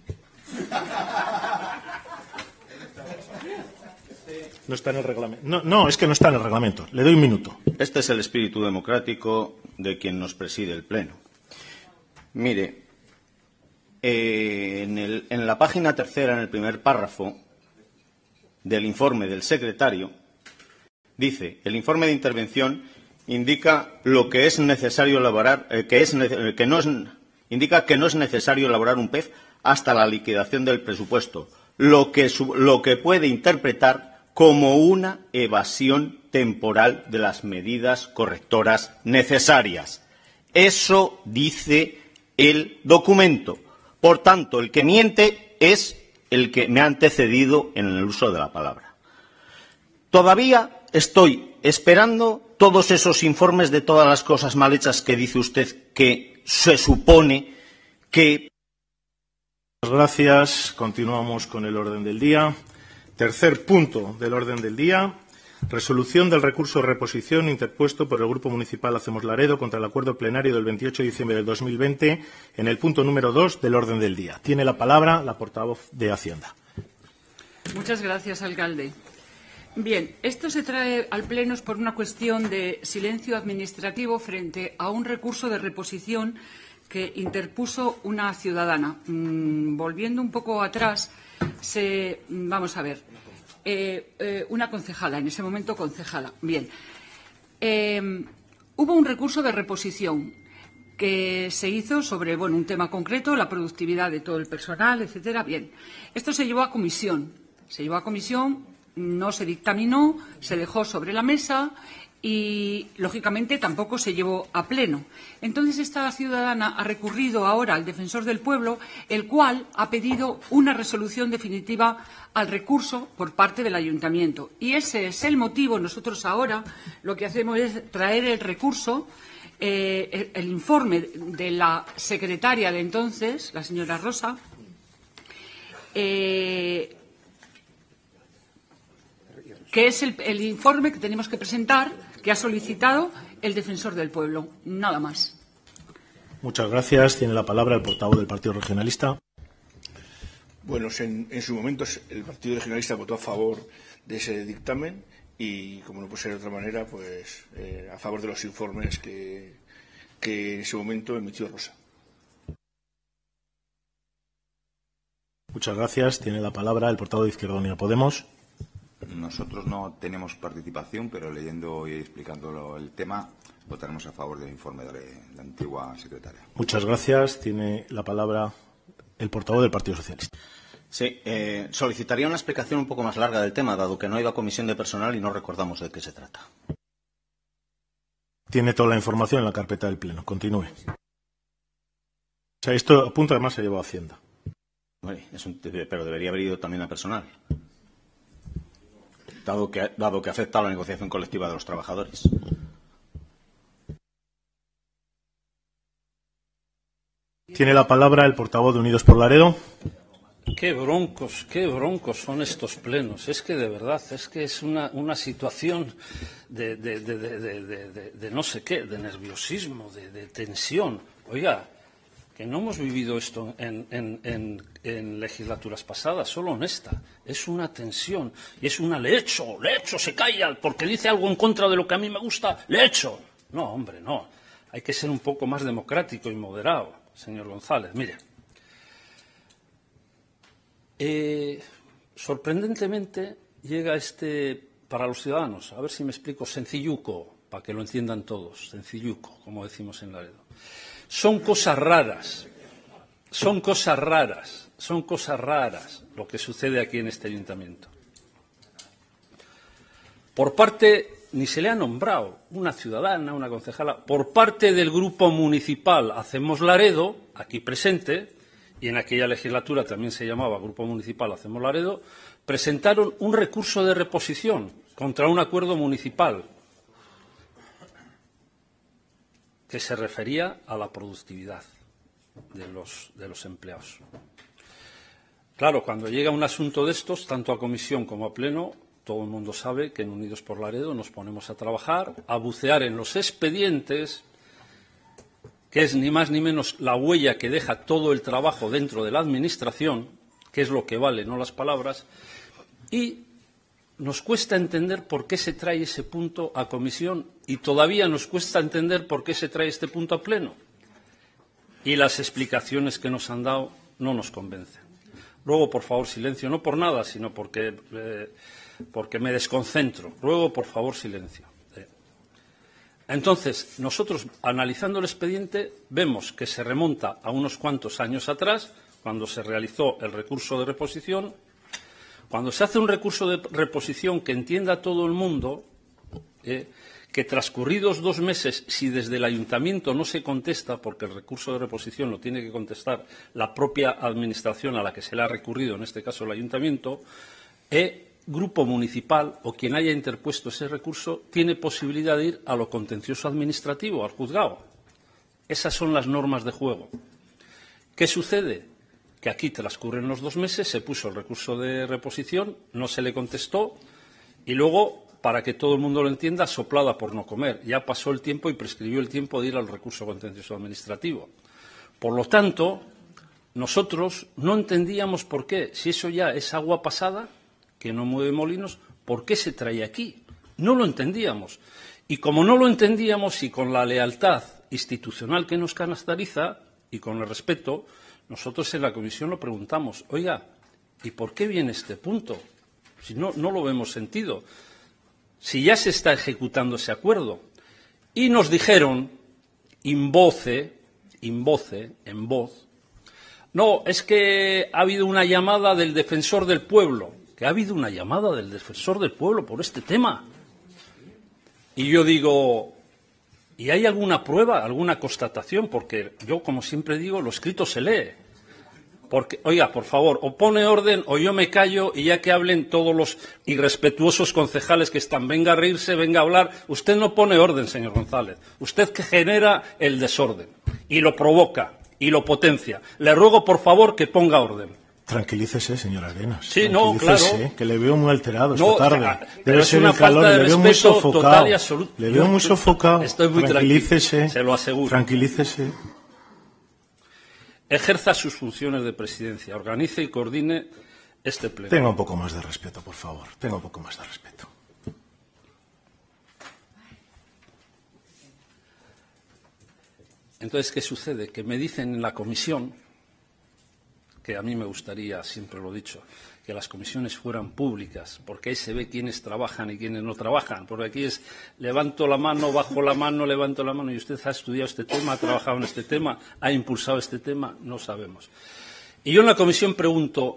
No está en el reglamento. No, no, es que no está en el reglamento. Le doy un minuto. Este es el espíritu democrático de quien nos preside el Pleno. Mire, eh, en, el, en la página tercera, en el primer párrafo del informe del secretario, dice, el informe de intervención indica lo que es necesario elaborar, eh, que, es, que no es, indica que no es necesario elaborar un P E F hasta la liquidación del presupuesto, lo que, su, lo que puede interpretar como una evasión temporal de las medidas correctoras necesarias. Eso dice el documento. Por tanto, el que miente es el que me ha antecedido en el uso de la palabra. Todavía estoy esperando todos esos informes de todas las cosas mal hechas que dice usted que se supone que... Muchas gracias. Continuamos con el orden del día. Tercer punto del orden del día. Resolución del recurso de reposición interpuesto por el Grupo Municipal Hacemos Laredo contra el acuerdo plenario del veintiocho de diciembre del dos mil veinte en el punto número dos del orden del día. Tiene la palabra la portavoz de Hacienda. Muchas gracias, alcalde. Bien, esto se trae al Pleno por una cuestión de silencio administrativo frente a un recurso de reposición que interpuso una ciudadana. Mm, volviendo un poco atrás, se, vamos a ver, eh, eh, una concejala, en ese momento concejala. Bien, eh, hubo un recurso de reposición que se hizo sobre bueno, un tema concreto, la productividad de todo el personal, etcétera. Bien, esto se llevó a comisión. Se llevó a comisión, no se dictaminó, se dejó sobre la mesa y, lógicamente, tampoco se llevó a pleno. Entonces, esta ciudadana ha recurrido ahora al Defensor del Pueblo, el cual ha pedido una resolución definitiva al recurso por parte del Ayuntamiento. Y ese es el motivo. Nosotros ahora lo que hacemos es traer el recurso, eh, el, el informe de la secretaria de entonces, la señora Rosa, eh, que es el, el informe que tenemos que presentar, que ha solicitado el Defensor del Pueblo. Nada más. Muchas gracias. Tiene la palabra el portavoz del Partido Regionalista. Bueno, en, en su momento el Partido Regionalista votó a favor de ese dictamen y, como no puede ser de otra manera, pues eh, a favor de los informes que, que en ese momento emitió Rosa. Muchas gracias. Tiene la palabra el portavoz de Izquierda Unida Podemos. Nosotros no tenemos participación, pero leyendo y explicando el tema, votaremos a favor del informe de la antigua secretaria. Muchas gracias. Tiene la palabra el portavoz del Partido Socialista. Sí, eh, solicitaría una explicación un poco más larga del tema, dado que no ha ido a comisión de personal y no recordamos de qué se trata. Tiene toda la información en la carpeta del Pleno. Continúe. O sea, esto a punto además se llevó a Hacienda. Vale, es un, pero debería haber ido también a personal. Dado que, dado que afecta a la negociación colectiva de los trabajadores. Tiene la palabra el portavoz de Unidos por Laredo. Qué broncos, qué broncos son estos plenos. Es que de verdad, es que es una, una situación de, de, de, de, de, de, de no sé qué, de nerviosismo, de, de tensión. Oiga, que no hemos vivido esto en, en, en, en legislaturas pasadas, solo en esta. Es una tensión y es una le echo, le echo, se calla porque dice algo en contra de lo que a mí me gusta, le echo. No, hombre, no. Hay que ser un poco más democrático y moderado, señor González. Mire, eh, sorprendentemente llega este, para los ciudadanos, a ver si me explico, sencilluco, para que lo entiendan todos, sencilluco, como decimos en Laredo. Son cosas raras, son cosas raras, son cosas raras lo que sucede aquí en este ayuntamiento. Por parte, ni se le ha nombrado una ciudadana, una concejala, por parte del Grupo Municipal Hacemos Laredo, aquí presente, y en aquella legislatura también se llamaba Grupo Municipal Hacemos Laredo, presentaron un recurso de reposición contra un acuerdo municipal que se refería a la productividad de los, de los empleados. Claro, cuando llega un asunto de estos, tanto a comisión como a pleno, todo el mundo sabe que en Unidos por Laredo nos ponemos a trabajar, a bucear en los expedientes, que es ni más ni menos la huella que deja todo el trabajo dentro de la Administración, que es lo que vale, no las palabras, y nos cuesta entender por qué se trae ese punto a comisión y todavía nos cuesta entender por qué se trae este punto a pleno. Y las explicaciones que nos han dado no nos convencen. Ruego, por favor, silencio, no por nada, sino porque, eh, porque me desconcentro. Ruego, por favor, silencio. Eh. Entonces, nosotros, analizando el expediente, vemos que se remonta a unos cuantos años atrás, cuando se realizó el recurso de reposición. Cuando se hace un recurso de reposición que entienda todo el mundo, eh, que transcurridos dos meses, si desde el ayuntamiento no se contesta, porque el recurso de reposición lo tiene que contestar la propia administración a la que se le ha recurrido, en este caso el ayuntamiento, el grupo municipal o quien haya interpuesto ese recurso tiene posibilidad de ir a lo contencioso administrativo, al juzgado. Esas son las normas de juego. ¿Qué sucede? Que aquí transcurren los dos meses, se puso el recurso de reposición, no se le contestó y luego para que todo el mundo lo entienda, soplada por no comer. Ya pasó el tiempo y prescribió el tiempo de ir al recurso contencioso administrativo. Por lo tanto, nosotros no entendíamos por qué, si eso ya es agua pasada, que no mueve molinos, ¿por qué se trae aquí? No lo entendíamos. Y como no lo entendíamos y con la lealtad institucional que nos caracteriza y con el respeto, nosotros en la comisión lo preguntamos, oiga, ¿y por qué viene este punto? Si no, no lo vemos sentido. Si ya se está ejecutando ese acuerdo. Y nos dijeron, in voce, in voce, en voz, no, es que ha habido una llamada del defensor del pueblo, que ha habido una llamada del defensor del pueblo por este tema. Y yo digo, ¿y hay alguna prueba, alguna constatación? Porque yo, como siempre digo, lo escrito se lee. Porque, oiga, por favor, o pone orden o yo me callo y ya que hablen todos los irrespetuosos concejales que están, venga a reírse, venga a hablar. Usted no pone orden, señor González. Usted que genera el desorden y lo provoca y lo potencia. Le ruego, por favor, que ponga orden. Tranquilícese, señor Arenas. Sí, no, claro. Que le veo muy alterado esta no, tarde. Debe ser una el calor, falta de le veo muy respeto sofocado. Total y absoluto. Le veo muy sofocado. Estoy muy Tranquilícese. tranquilo, se lo aseguro. Tranquilícese. Ejerza sus funciones de presidencia, organice y coordine este pleno. Tenga un poco más de respeto, por favor. Tenga un poco más de respeto. Entonces, ¿qué sucede? Que me dicen en la comisión, que a mí me gustaría, siempre lo he dicho, que las comisiones fueran públicas, porque ahí se ve quiénes trabajan y quiénes no trabajan, porque aquí es levanto la mano, bajo la mano, levanto la mano, y usted ha estudiado este tema, ha trabajado en este tema, ha impulsado este tema, no sabemos. Y yo en la comisión pregunto,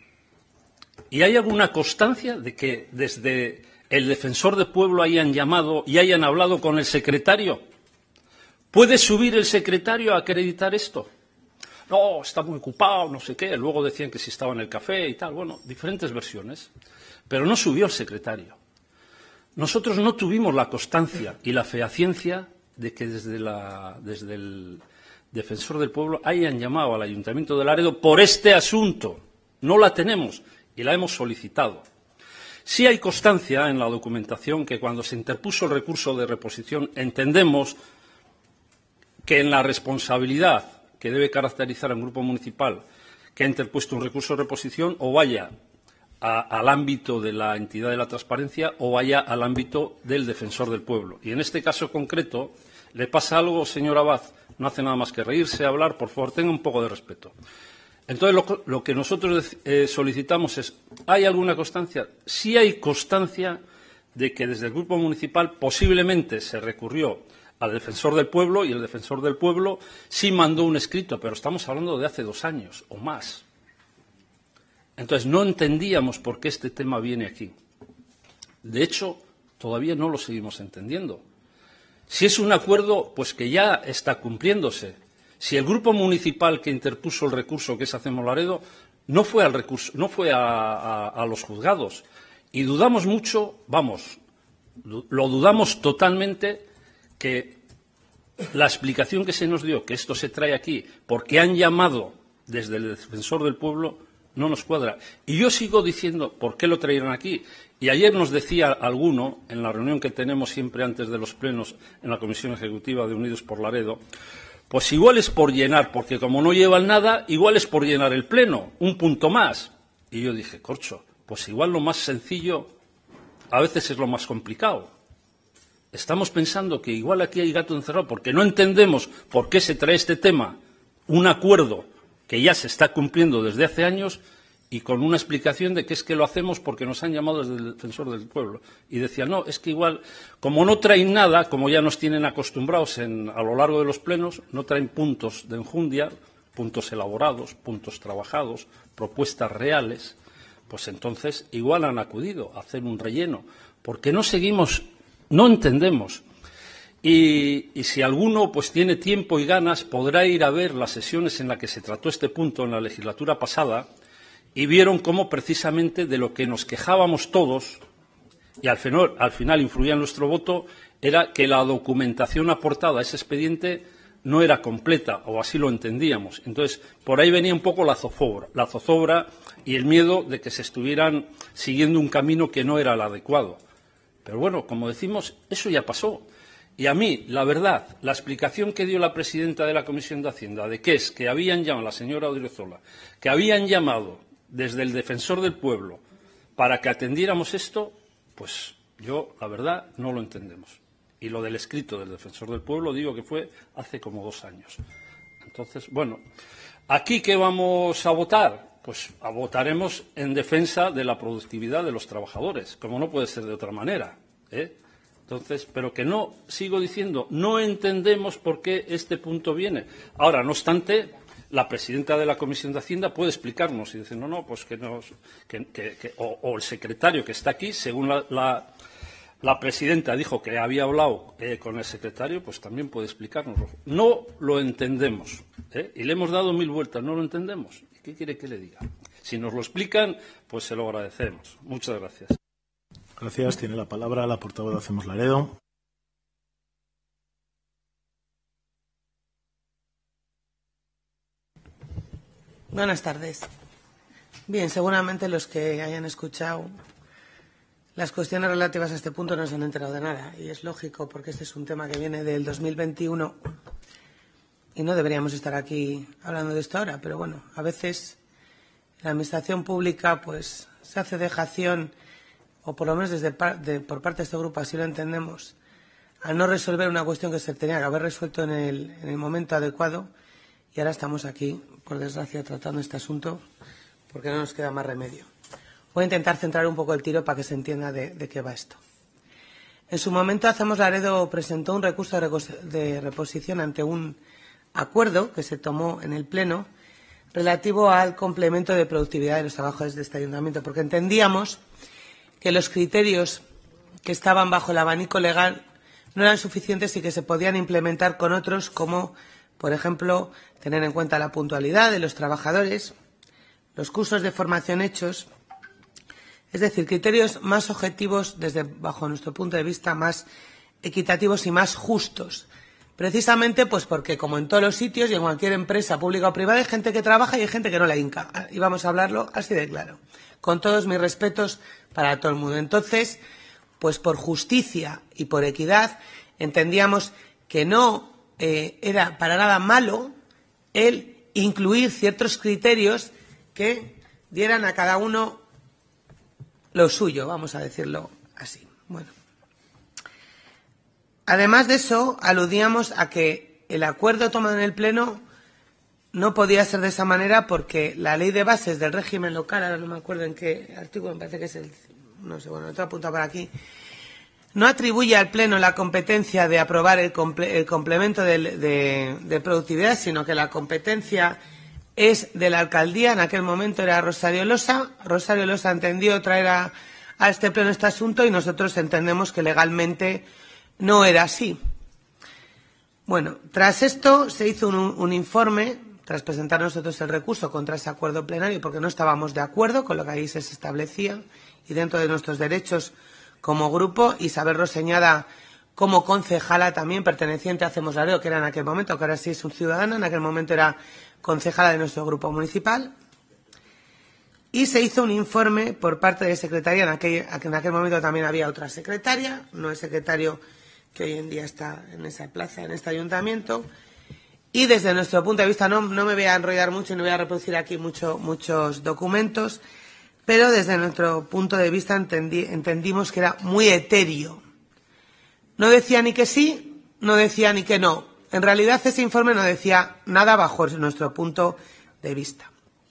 ¿y hay alguna constancia de que desde el defensor del pueblo hayan llamado y hayan hablado con el secretario? ¿Puede subir el secretario a acreditar esto? No, está muy ocupado, no sé qué. Luego decían que si estaba en el café y tal. Bueno, diferentes versiones. Pero no subió el secretario. Nosotros no tuvimos la constancia y la fehaciencia de que desde, la, desde el defensor del pueblo hayan llamado al Ayuntamiento de Laredo por este asunto. No la tenemos y la hemos solicitado. Sí hay constancia en la documentación que cuando se interpuso el recurso de reposición entendemos que en la responsabilidad que debe caracterizar a un grupo municipal que ha interpuesto un recurso de reposición o vaya a, al ámbito de la entidad de la transparencia o vaya al ámbito del defensor del pueblo. Y en este caso concreto, ¿le pasa algo, señor Abad? No hace nada más que reírse, hablar, por favor, tenga un poco de respeto. Entonces, lo, lo que nosotros eh, solicitamos es, ¿hay alguna constancia? Sí hay constancia de que desde el grupo municipal posiblemente se recurrió al defensor del pueblo y el defensor del pueblo sí mandó un escrito, pero estamos hablando de hace dos años o más. Entonces, no entendíamos por qué este tema viene aquí. De hecho, todavía no lo seguimos entendiendo. Si es un acuerdo, pues que ya está cumpliéndose. Si el grupo municipal que interpuso el recurso, que es Hacemos Laredo, no fue al recurso, no fue a, a, a los juzgados. Y dudamos mucho, vamos, lo dudamos totalmente, que la explicación que se nos dio, que esto se trae aquí, porque han llamado desde el defensor del pueblo, no nos cuadra. Y yo sigo diciendo, ¿por qué lo trajeron aquí? Y ayer nos decía alguno, en la reunión que tenemos siempre antes de los plenos en la Comisión Ejecutiva de Unidos por Laredo, pues igual es por llenar, porque como no llevan nada, igual es por llenar el pleno, un punto más. Y yo dije, corcho, pues igual lo más sencillo a veces es lo más complicado. Estamos pensando que igual aquí hay gato encerrado porque no entendemos por qué se trae este tema, un acuerdo que ya se está cumpliendo desde hace años y con una explicación de que es que lo hacemos porque nos han llamado desde el defensor del pueblo. Y decía, no, es que igual, como no traen nada, como ya nos tienen acostumbrados en, a lo largo de los plenos, no traen puntos de enjundia, puntos elaborados, puntos trabajados, propuestas reales, pues entonces igual han acudido a hacer un relleno, porque no seguimos. No entendemos. Y, y si alguno pues tiene tiempo y ganas, podrá ir a ver las sesiones en las que se trató este punto en la legislatura pasada y vieron cómo precisamente de lo que nos quejábamos todos, y al final, al final influía en nuestro voto, era que la documentación aportada a ese expediente no era completa, o así lo entendíamos. Entonces, por ahí venía un poco la zozobra, la zozobra y el miedo de que se estuvieran siguiendo un camino que no era el adecuado. Pero bueno, como decimos, eso ya pasó. Y a mí, la verdad, la explicación que dio la presidenta de la Comisión de Hacienda, de que es que habían llamado, la señora Odriozola, que habían llamado desde el Defensor del Pueblo para que atendiéramos esto, pues yo, la verdad, no lo entendemos. Y lo del escrito del Defensor del Pueblo, digo que fue hace como dos años. Entonces, bueno, ¿aquí qué vamos a votar? Pues a votaremos en defensa de la productividad de los trabajadores, como no puede ser de otra manera, ¿eh? Entonces, pero que no, sigo diciendo, no entendemos por qué este punto viene. Ahora, no obstante, la presidenta de la Comisión de Hacienda puede explicarnos y decir, no, no, pues que nos, que, que, que, o, o el secretario que está aquí, según la, la, la presidenta dijo que había hablado eh, con el secretario, pues también puede explicárnoslo. No lo entendemos, ¿eh? Y le hemos dado mil vueltas, no lo entendemos. ¿Qué quiere que le diga? Si nos lo explican, pues se lo agradecemos. Muchas gracias. Gracias. Tiene la palabra la portavoz de Hacemos Laredo. Buenas tardes. Bien, seguramente los que hayan escuchado las cuestiones relativas a este punto no se han enterado de nada. Y es lógico, porque este es un tema que viene del dos mil veintiuno y no deberíamos estar aquí hablando de esto ahora. Pero bueno, a veces la administración pública pues se hace dejación, o por lo menos desde de, por parte de este grupo así lo entendemos, a no resolver una cuestión que se tenía que haber resuelto en el, en el momento adecuado. Y ahora estamos aquí, por desgracia, tratando este asunto porque no nos queda más remedio. Voy a intentar centrar un poco el tiro para que se entienda de, de qué va esto. En su momento, Hacemos Laredo presentó un recurso de reposición ante un acuerdo que se tomó en el Pleno relativo al complemento de productividad de los trabajadores de este ayuntamiento, porque entendíamos que los criterios que estaban bajo el abanico legal no eran suficientes y que se podían implementar con otros, como, por ejemplo, tener en cuenta la puntualidad de los trabajadores, los cursos de formación hechos, es decir, criterios más objetivos desde, bajo nuestro punto de vista, más equitativos y más justos. Precisamente pues porque, como en todos los sitios y en cualquier empresa pública o privada, hay gente que trabaja y hay gente que no la hinca. Y vamos a hablarlo así de claro. Con todos mis respetos para todo el mundo. Entonces, pues por justicia y por equidad, entendíamos que no eh, era para nada malo el incluir ciertos criterios que dieran a cada uno lo suyo, vamos a decirlo así. Bueno. Además de eso, aludíamos a que el acuerdo tomado en el Pleno no podía ser de esa manera porque la ley de bases del régimen local, ahora no me acuerdo en qué artículo, me parece que es el, no sé, bueno, lo tengo apuntado por aquí, no atribuye al Pleno la competencia de aprobar el, comple el complemento de, de, de productividad, sino que la competencia es de la alcaldía. En aquel momento era Rosario Losa. Rosario Losa entendió traer a, a este Pleno este asunto y nosotros entendemos que legalmente no era así. Bueno, tras esto se hizo un, un informe, tras presentar nosotros el recurso contra ese acuerdo plenario, porque no estábamos de acuerdo con lo que ahí se establecía y dentro de nuestros derechos como grupo. Isabel Roseñada, como concejala también perteneciente a Hacemos Laredo, que era en aquel momento, que ahora sí es un ciudadano, en aquel momento era concejala de nuestro grupo municipal. Y se hizo un informe por parte de secretaría, en aquel, en aquel momento también había otra secretaria, no el secretario que hoy en día está en esa plaza, en este ayuntamiento. Y desde nuestro punto de vista, no, no me voy a enrollar mucho y no voy a reproducir aquí mucho, muchos documentos, pero desde nuestro punto de vista entendí, entendimos que era muy etéreo. No decía ni que sí, no decía ni que no. En realidad ese informe no decía nada bajo nuestro punto de vista.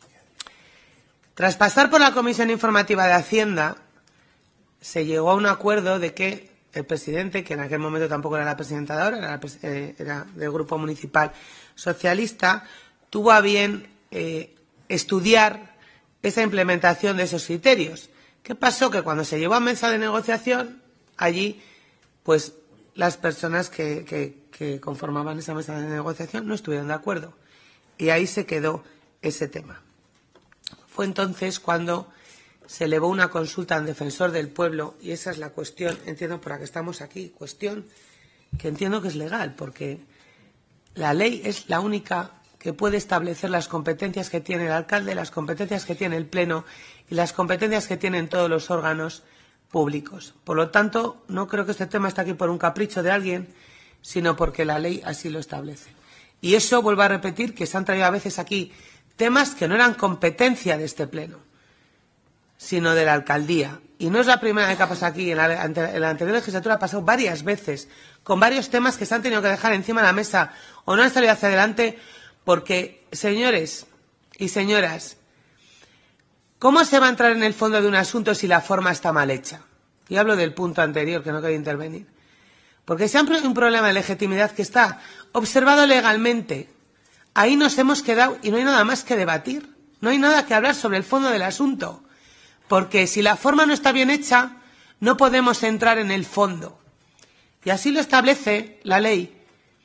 Tras pasar por la Comisión Informativa de Hacienda, se llegó a un acuerdo de que el presidente, que en aquel momento tampoco era la presidenta de ahora, era, eh, era del Grupo Municipal Socialista, tuvo a bien eh, estudiar esa implementación de esos criterios. ¿Qué pasó? Que cuando se llevó a mesa de negociación, allí, pues las personas que, que, que conformaban esa mesa de negociación no estuvieron de acuerdo. Y ahí se quedó ese tema. Fue entonces cuando se elevó una consulta al defensor del pueblo, y esa es la cuestión, entiendo por la que estamos aquí, cuestión que entiendo que es legal, porque la ley es la única que puede establecer las competencias que tiene el alcalde, las competencias que tiene el Pleno y las competencias que tienen todos los órganos públicos. Por lo tanto, no creo que este tema esté aquí por un capricho de alguien, sino porque la ley así lo establece. Y eso, vuelvo a repetir, que se han traído a veces aquí temas que no eran competencia de este Pleno, sino de la alcaldía. Y no es la primera vez que ha pasado aquí. En la, en la anterior legislatura ha pasado varias veces, con varios temas que se han tenido que dejar encima de la mesa o no han salido hacia adelante, porque, señores y señoras, ¿cómo se va a entrar en el fondo de un asunto si la forma está mal hecha? Y hablo del punto anterior, que no quería intervenir. Porque si hay un problema de legitimidad que está observado legalmente, ahí nos hemos quedado y no hay nada más que debatir. No hay nada que hablar sobre el fondo del asunto. Porque si la forma no está bien hecha, no podemos entrar en el fondo. Y así lo establece la ley.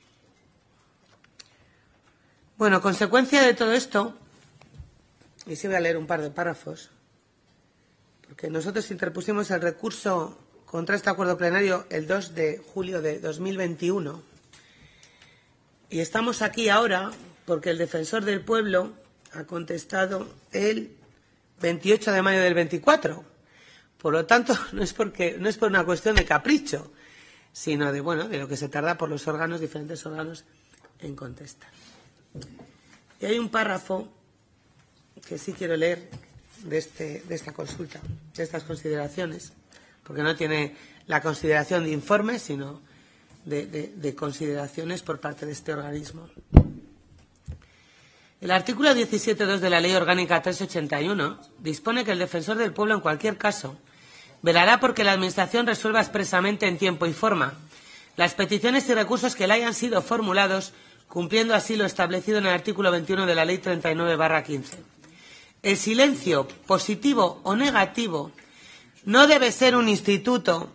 Bueno, consecuencia de todo esto, y sí voy a leer un par de párrafos, porque nosotros interpusimos el recurso contra este acuerdo plenario el dos de julio de dos mil veintiuno. Y estamos aquí ahora porque el Defensor del Pueblo ha contestado el veintiocho de mayo del veinticuatro. Por lo tanto, no es, porque, no es por una cuestión de capricho, sino de, bueno, de lo que se tarda por los órganos, diferentes órganos, en contestar. Y hay un párrafo que sí quiero leer de, este, de esta consulta, de estas consideraciones, porque no tiene la consideración de informes, sino de, de, de consideraciones por parte de este organismo. El artículo diecisiete punto dos de la Ley Orgánica trescientos ochenta y uno dispone que el Defensor del Pueblo, en cualquier caso, velará porque la Administración resuelva expresamente en tiempo y forma las peticiones y recursos que le hayan sido formulados, cumpliendo así lo establecido en el artículo veintiuno de la Ley treinta y nueve barra quince. El silencio, positivo o negativo, no debe ser un instituto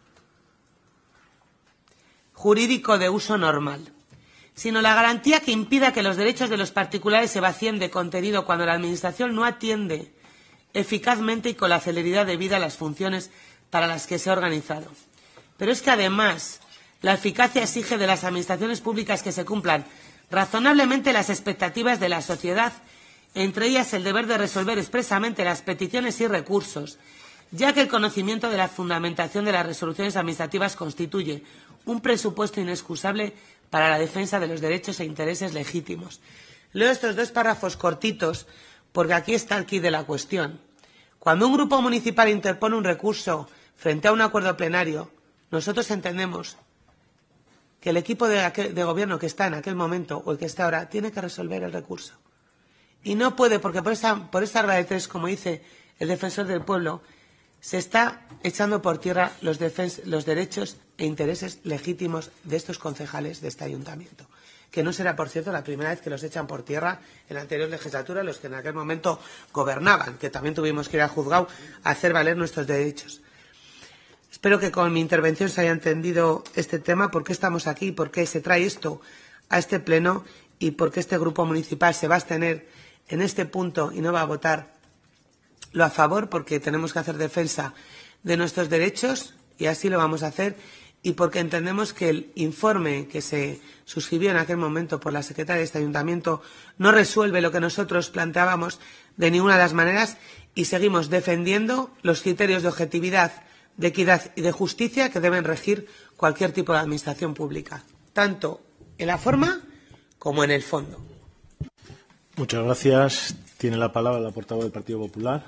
jurídico de uso normal, sino la garantía que impida que los derechos de los particulares se vacíen de contenido cuando la Administración no atiende eficazmente y con la celeridad debida a las funciones para las que se ha organizado. Pero es que, además, la eficacia exige de las administraciones públicas que se cumplan razonablemente las expectativas de la sociedad, entre ellas el deber de resolver expresamente las peticiones y recursos, ya que el conocimiento de la fundamentación de las resoluciones administrativas constituye un presupuesto inexcusable para la defensa de los derechos e intereses legítimos. Leo estos dos párrafos cortitos porque aquí está el quid de la cuestión. Cuando un grupo municipal interpone un recurso frente a un acuerdo plenario, nosotros entendemos que el equipo de, aquel, de gobierno que está en aquel momento o el que está ahora tiene que resolver el recurso. Y no puede, porque por esa, por esa regla de tres, como dice el Defensor del Pueblo, se está echando por tierra los, defens los derechos e intereses legítimos de estos concejales de este ayuntamiento. Que no será, por cierto, la primera vez que los echan por tierra en la anterior legislatura los que en aquel momento gobernaban, que también tuvimos que ir al juzgado a hacer valer nuestros derechos. Espero que con mi intervención se haya entendido este tema, por qué estamos aquí, por qué se trae esto a este pleno y por qué este grupo municipal se va a abstener en este punto y no va a votar lo a favor, porque tenemos que hacer defensa de nuestros derechos y así lo vamos a hacer, y porque entendemos que el informe que se suscribió en aquel momento por la secretaria de este ayuntamiento no resuelve lo que nosotros planteábamos de ninguna de las maneras y seguimos defendiendo los criterios de objetividad, de equidad y de justicia que deben regir cualquier tipo de administración pública, tanto en la forma como en el fondo. Muchas gracias. Tiene la palabra la portavoz del Partido Popular.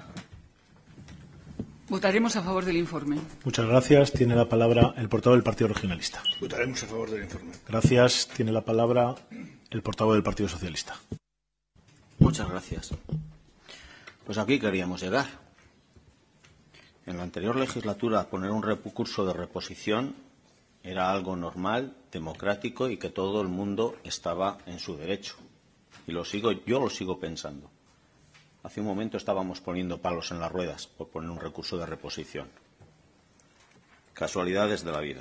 Votaremos a favor del informe. Muchas gracias. Tiene la palabra el portavoz del Partido Regionalista. Votaremos a favor del informe. Gracias. Tiene la palabra el portavoz del Partido Socialista. Muchas gracias. Pues aquí queríamos llegar. En la anterior legislatura poner un recurso de reposición era algo normal, democrático y que todo el mundo estaba en su derecho. Y lo sigo, yo lo sigo pensando. Hace un momento estábamos poniendo palos en las ruedas por poner un recurso de reposición. Casualidades de la vida.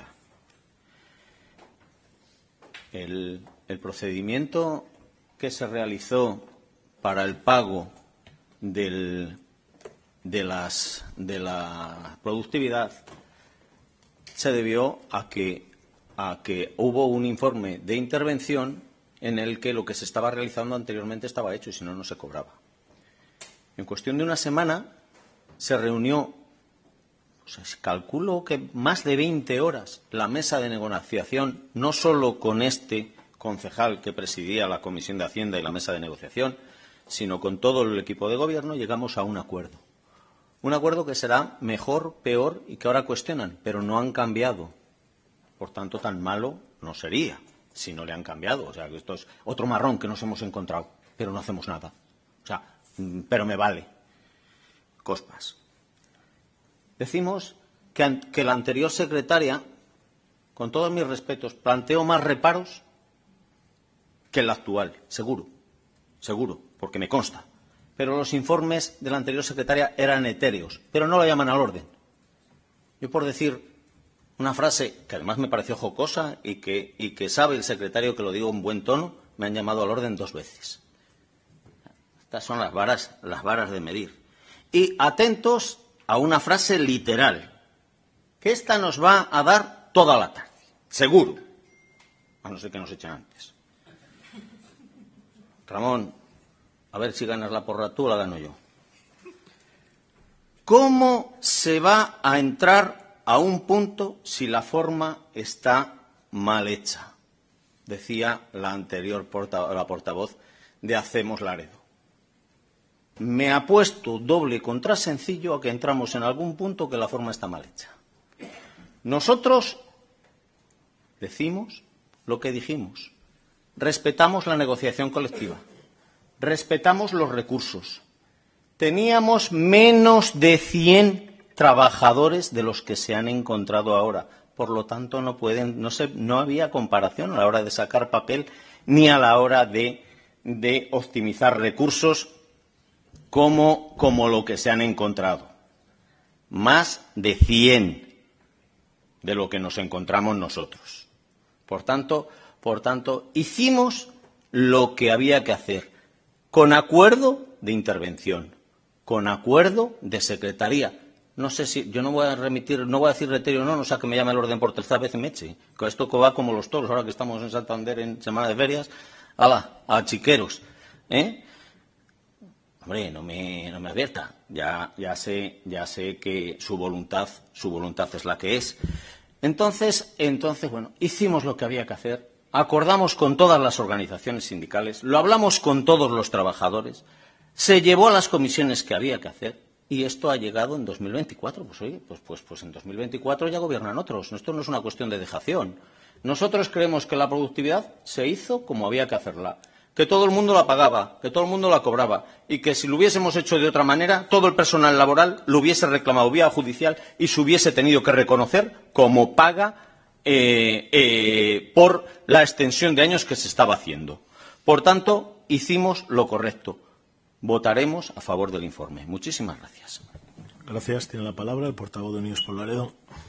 El, el procedimiento que se realizó para el pago del, de, las, de la productividad se debió a que, a que hubo un informe de intervención en el que lo que se estaba realizando anteriormente estaba hecho y si no, no se cobraba. En cuestión de una semana se reunió O sea, calculo que más de veinte horas la mesa de negociación, no solo con este concejal que presidía la Comisión de Hacienda y la mesa de negociación, sino con todo el equipo de gobierno, llegamos a un acuerdo. Un acuerdo que será mejor, peor y que ahora cuestionan, pero no han cambiado. Por tanto, tan malo no sería si no le han cambiado. O sea, que esto es otro marrón que nos hemos encontrado, pero no hacemos nada. O sea, pero me vale. Cospas. Decimos que, que la anterior secretaria, con todos mis respetos, planteó más reparos que la actual, seguro, seguro, porque me consta. Pero los informes de la anterior secretaria eran etéreos, pero no lo llaman al orden. Yo, por decir una frase que además me pareció jocosa y que, y que sabe el secretario que lo digo en buen tono, me han llamado al orden dos veces. Estas son las varas, las varas de medir. Y atentos a una frase literal, que esta nos va a dar toda la tarde, seguro, a no ser que nos echen antes. Ramón, a ver si ganas la porra tú o la gano yo. ¿Cómo se va a entrar a un punto si la forma está mal hecha? Decía la anterior porta, la portavoz de Hacemos Laredo. Me apuesto doble contra sencillo a que entramos en algún punto que la forma está mal hecha. Nosotros decimos lo que dijimos. Respetamos la negociación colectiva. Respetamos los recursos. Teníamos menos de cien trabajadores de los que se han encontrado ahora. Por lo tanto, no pueden, no, se, no había comparación a la hora de sacar papel ni a la hora de, de optimizar recursos como, como lo que se han encontrado. Más de cien de lo que nos encontramos nosotros. Por tanto, por tanto, hicimos lo que había que hacer, con acuerdo de intervención, con acuerdo de secretaría. No sé si, yo no voy a remitir, no voy a decir reitero, no, no sea que me llame el orden por tercera vez y me eche. Con esto que va como los toros, ahora que estamos en Santander en Semana de Ferias, ala, a chiqueros, ¿eh? Hombre, no me, no me advierta. Ya, ya sé, ya sé que su voluntad, su voluntad es la que es. Entonces, entonces, bueno, hicimos lo que había que hacer, acordamos con todas las organizaciones sindicales, lo hablamos con todos los trabajadores, se llevó a las comisiones que había que hacer y esto ha llegado en dos mil veinticuatro. Pues oye, pues, pues, pues en dos mil veinticuatro ya gobiernan otros. Esto no es una cuestión de dejación. Nosotros creemos que la productividad se hizo como había que hacerla, que todo el mundo la pagaba, que todo el mundo la cobraba y que si lo hubiésemos hecho de otra manera, todo el personal laboral lo hubiese reclamado vía judicial y se hubiese tenido que reconocer como paga eh, eh, por la extensión de años que se estaba haciendo. Por tanto, hicimos lo correcto. Votaremos a favor del informe. Muchísimas gracias. Gracias. Tiene la palabra el portavoz de Unidos por Laredo.